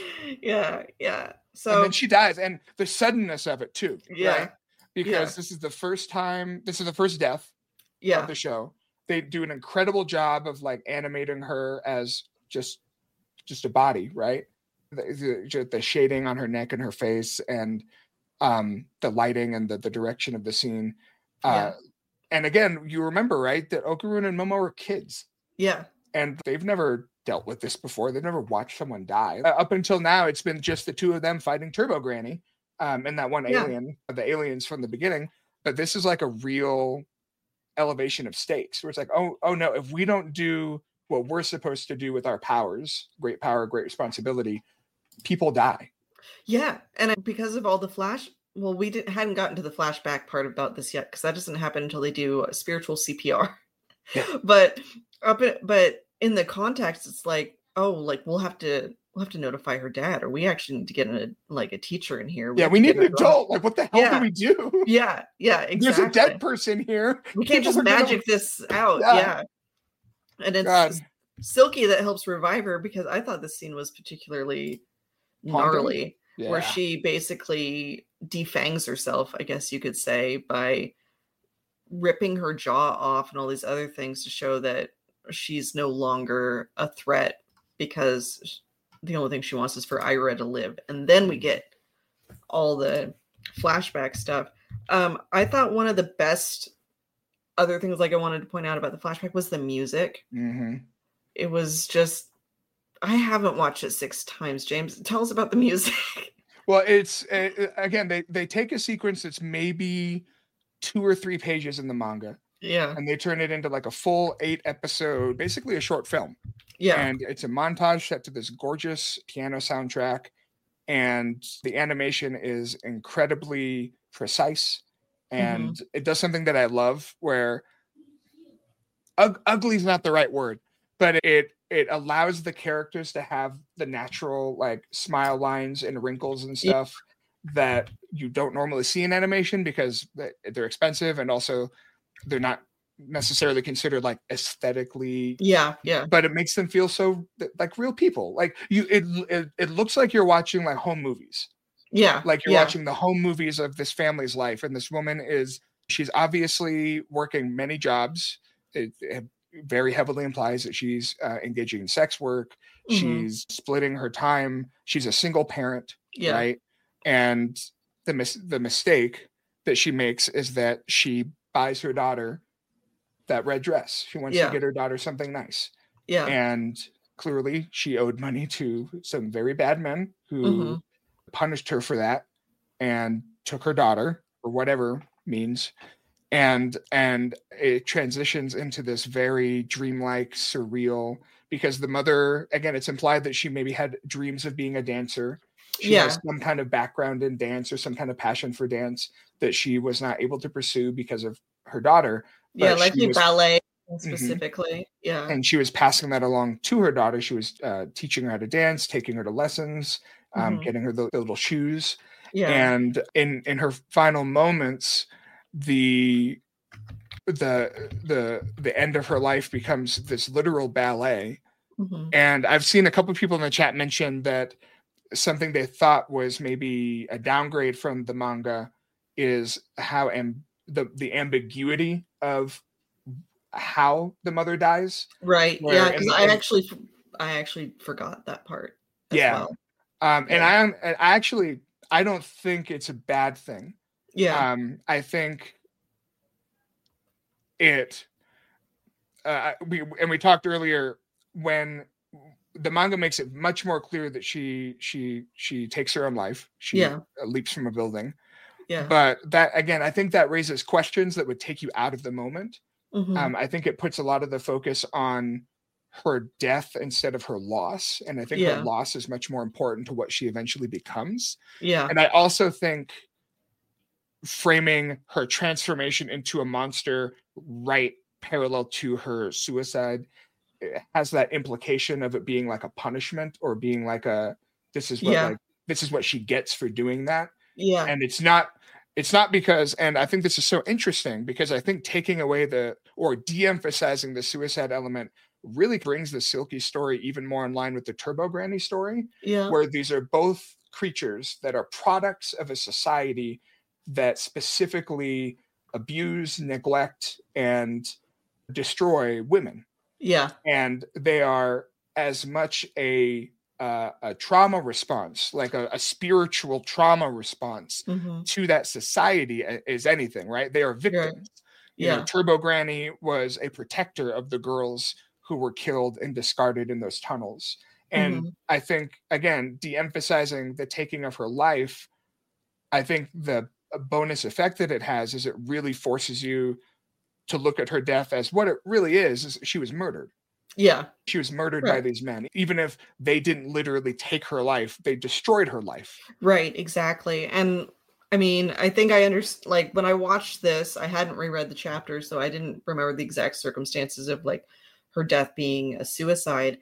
Yeah. So and then she dies, and the suddenness of it too. Yeah. Right? Because this is the first time. This is the first death. Of the show. They do an incredible job of like animating her as just a body, right? The shading on her neck and her face, and the lighting and the direction of the scene. And again, you remember, right, that Okarun and Momo were kids. Yeah. And they've never dealt with this before. They've never watched someone die. Up until now, it's been just the two of them fighting Turbo Granny and that one alien, the aliens from the beginning. But this is like a real elevation of stakes where it's like, oh no, if we don't do what we're supposed to do with our powers, great power, great responsibility, people die. Yeah. And because of all the we hadn't gotten to the flashback part about this yet, because that doesn't happen until they do spiritual CPR. Yeah. But in the context, it's like, we'll have to notify her dad, or we actually need to get a teacher in here. We need an adult. Like, what the hell do we do? Yeah, exactly. There's a dead person here. We can't just magic this out. Yeah. And it's Silky that helps revive her, because I thought this scene was particularly gnarly. Yeah. Where she basically defangs herself, I guess you could say, by ripping her jaw off and all these other things to show that she's no longer a threat, because the only thing she wants is for Ira to live. And then we get all the flashback stuff. I thought one of the best other things I wanted to point out about the flashback was the music. Mm-hmm. It was just... I haven't watched it 6 times. James, tell us about the music. Well, it's again, they take a sequence that's maybe 2 or 3 pages in the manga. Yeah. And they turn it into like a full 8 episode, basically a short film. Yeah. And it's a montage set to this gorgeous piano soundtrack. And the animation is incredibly precise. And it does something that I love, where ugly is not the right word, but it allows the characters to have the natural like smile lines and wrinkles and stuff that you don't normally see in animation, because they're expensive, and also they're not necessarily considered like aesthetically. Yeah. But it makes them feel so like real people. Like it looks like you're watching like home movies. Yeah. Like you're watching the home movies of this family's life. And this woman she's obviously working many jobs. It very heavily implies that she's engaging in sex work. She's splitting her time. She's a single parent, right? And the mistake that she makes is that she buys her daughter that red dress. She wants to get her daughter something nice. Yeah. And clearly she owed money to some very bad men who punished her for that and took her daughter, or whatever means. And it transitions into this very dreamlike, surreal, because the mother, again, it's implied that she maybe had dreams of being a dancer. She has some kind of background in dance, or some kind of passion for dance that she was not able to pursue because of her daughter. Yeah, like ballet specifically. Yeah. And she was passing that along to her daughter. She was teaching her how to dance, taking her to lessons, getting her the little shoes. Yeah. And in her final moments, the end of her life becomes this literal ballet. And I've seen a couple of people in the chat mention that something they thought was maybe a downgrade from the manga is how the ambiguity of how the mother dies. Right. Yeah, because I actually forgot that part as well. And I don't think it's a bad thing. Yeah. I think it we talked earlier when the manga makes it much more clear that she takes her own life. She leaps from a building. Yeah. But that, again, I think that raises questions that would take you out of the moment. Mm-hmm. I think it puts a lot of the focus on her death instead of her loss. And I think her loss is much more important to what she eventually becomes. Yeah. And I also think framing her transformation into a monster right parallel to her suicide has that implication of it being like a punishment or being like this is what she gets for doing that. Yeah. And it's not because, and I think this is so interesting because I think taking away or de-emphasizing the suicide element really brings the Silky story even more in line with the Turbo Granny story, where these are both creatures that are products of a society that specifically abuse, neglect, and destroy women. Yeah. And they are as much a trauma response, like a spiritual trauma response to that society as anything, right? They are victims. Right. You know, Turbo Granny was a protector of the girls who were killed and discarded in those tunnels. And I think, again, de-emphasizing the taking of her life, I think the bonus effect that it has is it really forces you to look at her death as what it really is she was murdered. Yeah. She was murdered by these men. Even if they didn't literally take her life, they destroyed her life. Right, exactly. And I mean, I think I understand, like, when I watched this, I hadn't reread the chapter, so I didn't remember the exact circumstances of, like, her death being a suicide.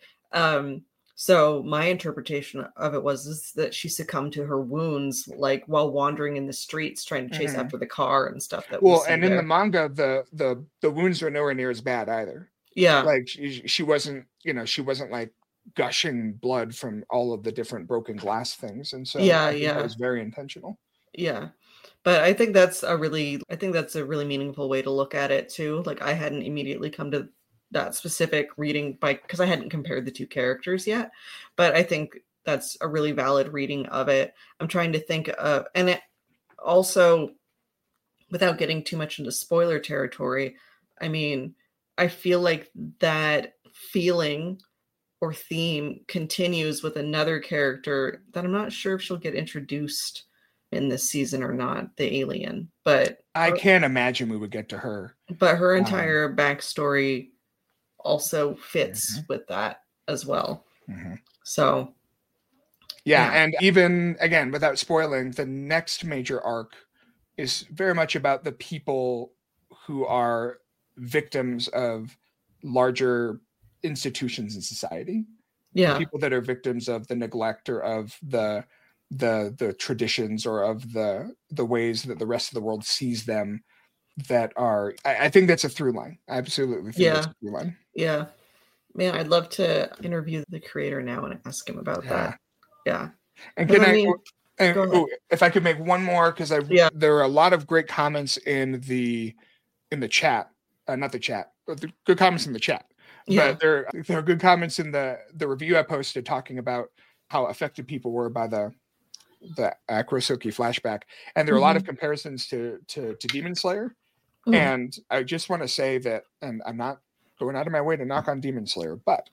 So my interpretation of it was that she succumbed to her wounds, like, while wandering in the streets trying to chase after the car and stuff that we see and there. In the manga, the wounds are nowhere near as bad either. Yeah. Like she wasn't, she wasn't like gushing blood from all of the different broken glass things. And so I think that was very intentional. Yeah. But I think that's a really meaningful way to look at it too. Like I hadn't immediately come to that specific reading because I hadn't compared the two characters yet. But I think that's a really valid reading of it. I'm trying to think of, and it also, without getting too much into spoiler territory, I mean, I feel like that feeling or theme continues with another character that I'm not sure if she'll get introduced in this season or not, the alien. But I can't imagine we would get to her. But her entire backstory also fits with that as well. So yeah, and even again, without spoiling, the next major arc is very much about the people who are victims of larger institutions in society. Yeah. The people that are victims of the neglect or of the traditions or of the ways that the rest of the world sees them, that are, I think that's a through line. I absolutely think that's a through line. Yeah. Man, I'd love to interview the creator now and ask him about that. Yeah. And if I could make one more, because there are a lot of great comments in the chat, not the chat, but the good comments in the chat. But there are good comments in the review I posted talking about how affected people were by the Kurosuke flashback, and there are a lot of comparisons to Demon Slayer. And I just want to say that, and I'm not going out of my way to knock on Demon Slayer, but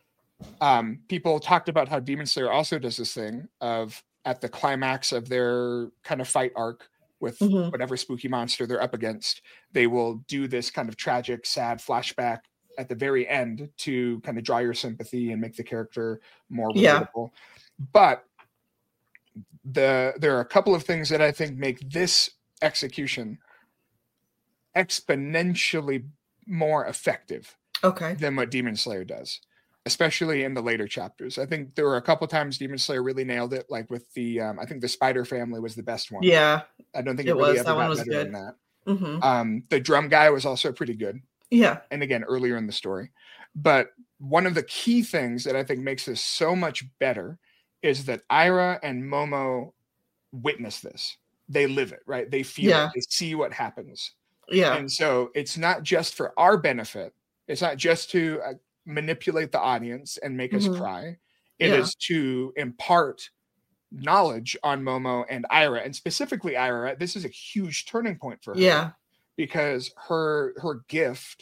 people talked about how Demon Slayer also does this thing of, at the climax of their kind of fight arc with whatever spooky monster they're up against, they will do this kind of tragic, sad flashback at the very end to kind of draw your sympathy and make the character more relatable. But there are a couple of things that I think make this execution exponentially more effective than what Demon Slayer does, especially in the later chapters. I think there were a couple times Demon Slayer really nailed it, like with the I think the Spider Family was the best one. Yeah, I don't think it really ever got better than that. The drum guy was also pretty good. Yeah, and again, earlier in the story. But one of the key things that I think makes this so much better is that Aira and Momo witness this. They live it, right? They feel it. They see what happens. Yeah. And so it's not just for our benefit. It's not just to manipulate the audience and make us cry. It is to impart knowledge on Momo and Aira, and specifically Aira. This is a huge turning point for her. Yeah. Because her gift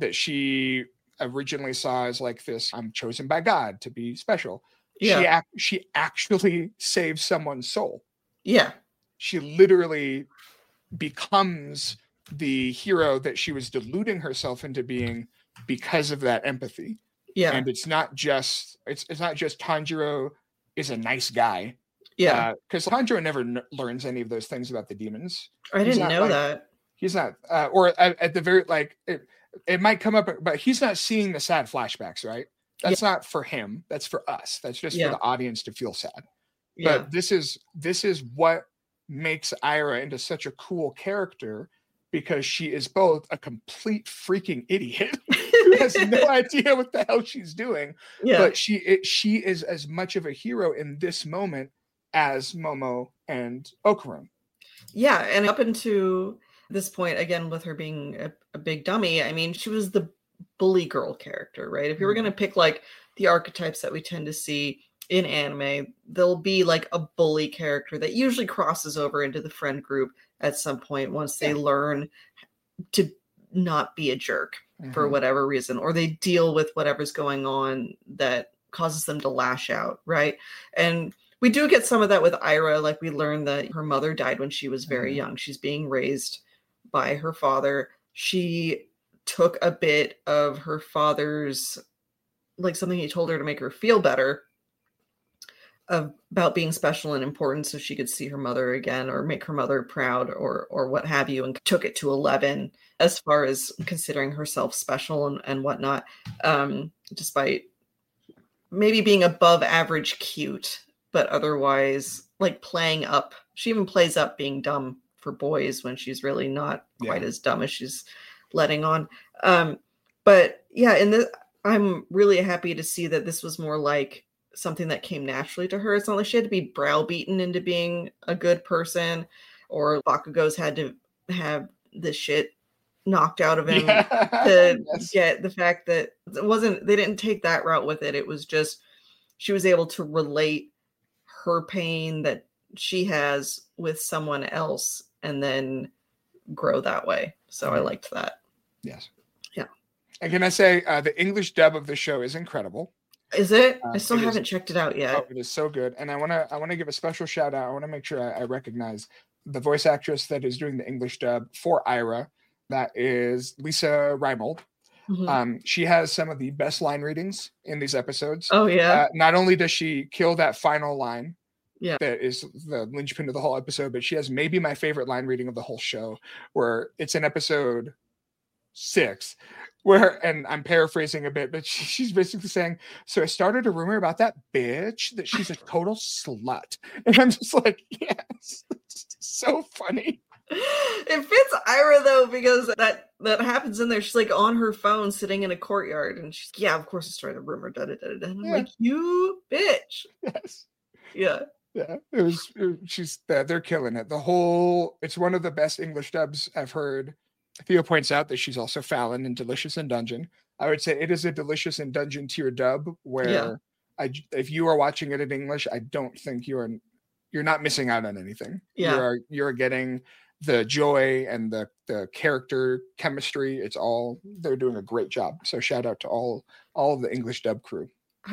that she originally saw as like this, I'm chosen by God to be special. Yeah. She actually saves someone's soul. Yeah. She literally becomes the hero that she was deluding herself into being because of that empathy. Yeah. And it's not just Tanjiro is a nice guy. Yeah. Because Tanjiro never learns any of those things about the demons. I didn't know that. He's not, or at the very, like, it might come up, but he's not seeing the sad flashbacks, right? That's not for him. That's for us. That's just for the audience to feel sad. Yeah. But this is what makes Aira into such a cool character, because she is both a complete freaking idiot who has no idea what the hell she's doing, but she is as much of a hero in this moment as Momo and Okarun. Yeah, and up into this point, again, with her being a big dummy, I mean, she was the bully girl character, right? If you were going to pick like the archetypes that we tend to see in anime, there'll be like a bully character that usually crosses over into the friend group at some point once they learn to not be a jerk for whatever reason, or they deal with whatever's going on that causes them to lash out, right? And we do get some of that with Aira. Like, we learn that her mother died when she was very young. She's being raised by her father. She took a bit of her father's, like, something he told her to make her feel better about being special and important, so she could see her mother again or make her mother proud or what have you, and took it to 11 as far as considering herself special and whatnot, despite maybe being above average cute, but otherwise like playing up. She even plays up being dumb for boys when she's really not quite as dumb as she's letting on. But yeah, in this, I'm really happy to see that this was more like something that came naturally to her. It's not like she had to be browbeaten into being a good person, or Bakugo's had to have this shit knocked out of him to get the fact that they didn't take that route with it. It was just, she was able to relate her pain that she has with someone else and then grow that way. So I liked that. Yes. Yeah. And can I say the English dub of the show is incredible. Is it? I still haven't checked it out yet. Oh, it is so good. And I want to give a special shout out. I want to make sure I recognize the voice actress that is doing the English dub for Aira. That is Lisa Reimold. She has some of the best line readings in these episodes. Oh yeah. Not only does she kill that final line, that is the linchpin of the whole episode, but she has maybe my favorite line reading of the whole show, where it's in episode 6, where, and I'm paraphrasing a bit, but she's basically saying, so I started a rumor about that bitch that she's a total slut. And I'm just like, yes, it's so funny. It fits Aira though, because that happens in there. She's like on her phone sitting in a courtyard, and she's, yeah, of course I started a rumor, and I'm like, you bitch. Yes. Yeah. Yeah, they're killing it. It's one of the best English dubs I've heard. Theo points out that she's also Fallon in Delicious in Dungeon. I would say it is a Delicious in Dungeon tier dub, where if you are watching it in English, I don't think you're not missing out on anything. Yeah. You're getting the joy and the character chemistry. They're doing a great job. So shout out to all of the English dub crew.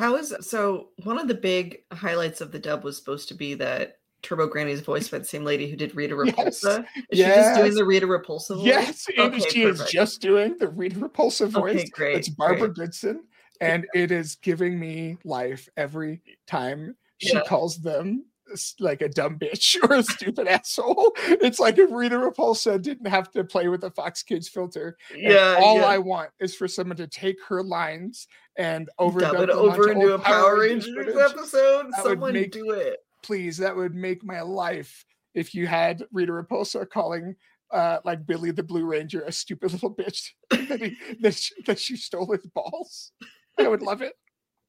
So one of the big highlights of the dub was supposed to be that Turbo Granny's voiced by the same lady who did Rita Repulsa. Is she just doing the Rita Repulsa voice? Yes, she is just doing the Rita Repulsa voice. Okay, great. It's Barbara Goodson, and it is giving me life every time she calls them like a dumb bitch or a stupid asshole. It's like if Rita Repulsa didn't have to play with the Fox Kids filter. I want is for someone to take her lines and overdub it over into a Power Rangers episode. Someone do it. Please, that would make my life if you had Rita Repulsa calling like Billy the Blue Ranger a stupid little bitch that she stole his balls. I would love it.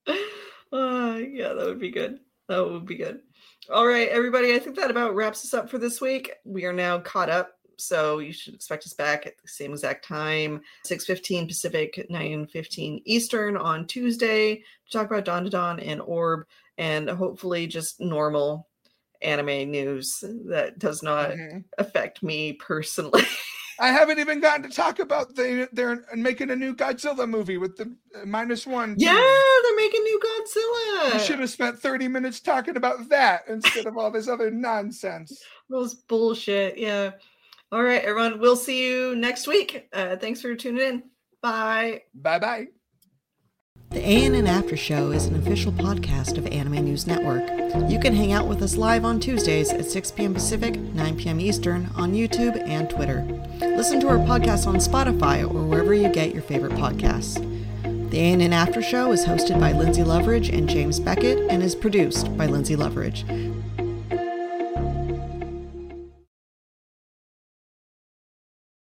Yeah, that would be good. That would be good. All right, everybody, I think that about wraps us up for this week. We are now caught up, so you should expect us back at the same exact time, 6:15 Pacific, 9:15 Eastern on Tuesday, to talk about Dawn to Dawn and Orb, and hopefully just normal anime news that does not affect me personally. I haven't even gotten to talk about they're making a new Godzilla movie with the -1. Yeah, they're making new Godzilla. We should have spent 30 minutes talking about that instead of all this other nonsense. Those bullshit. Yeah. All right, everyone. We'll see you next week. Thanks for tuning in. Bye. Bye-bye. The ANN After Show is an official podcast of Anime News Network. You can hang out with us live on Tuesdays at 6 p.m. Pacific, 9 p.m. Eastern on YouTube and Twitter. Listen to our podcast on Spotify or wherever you get your favorite podcasts. The ANN After Show is hosted by Lindsay Loveridge and James Beckett and is produced by Lindsay Loveridge.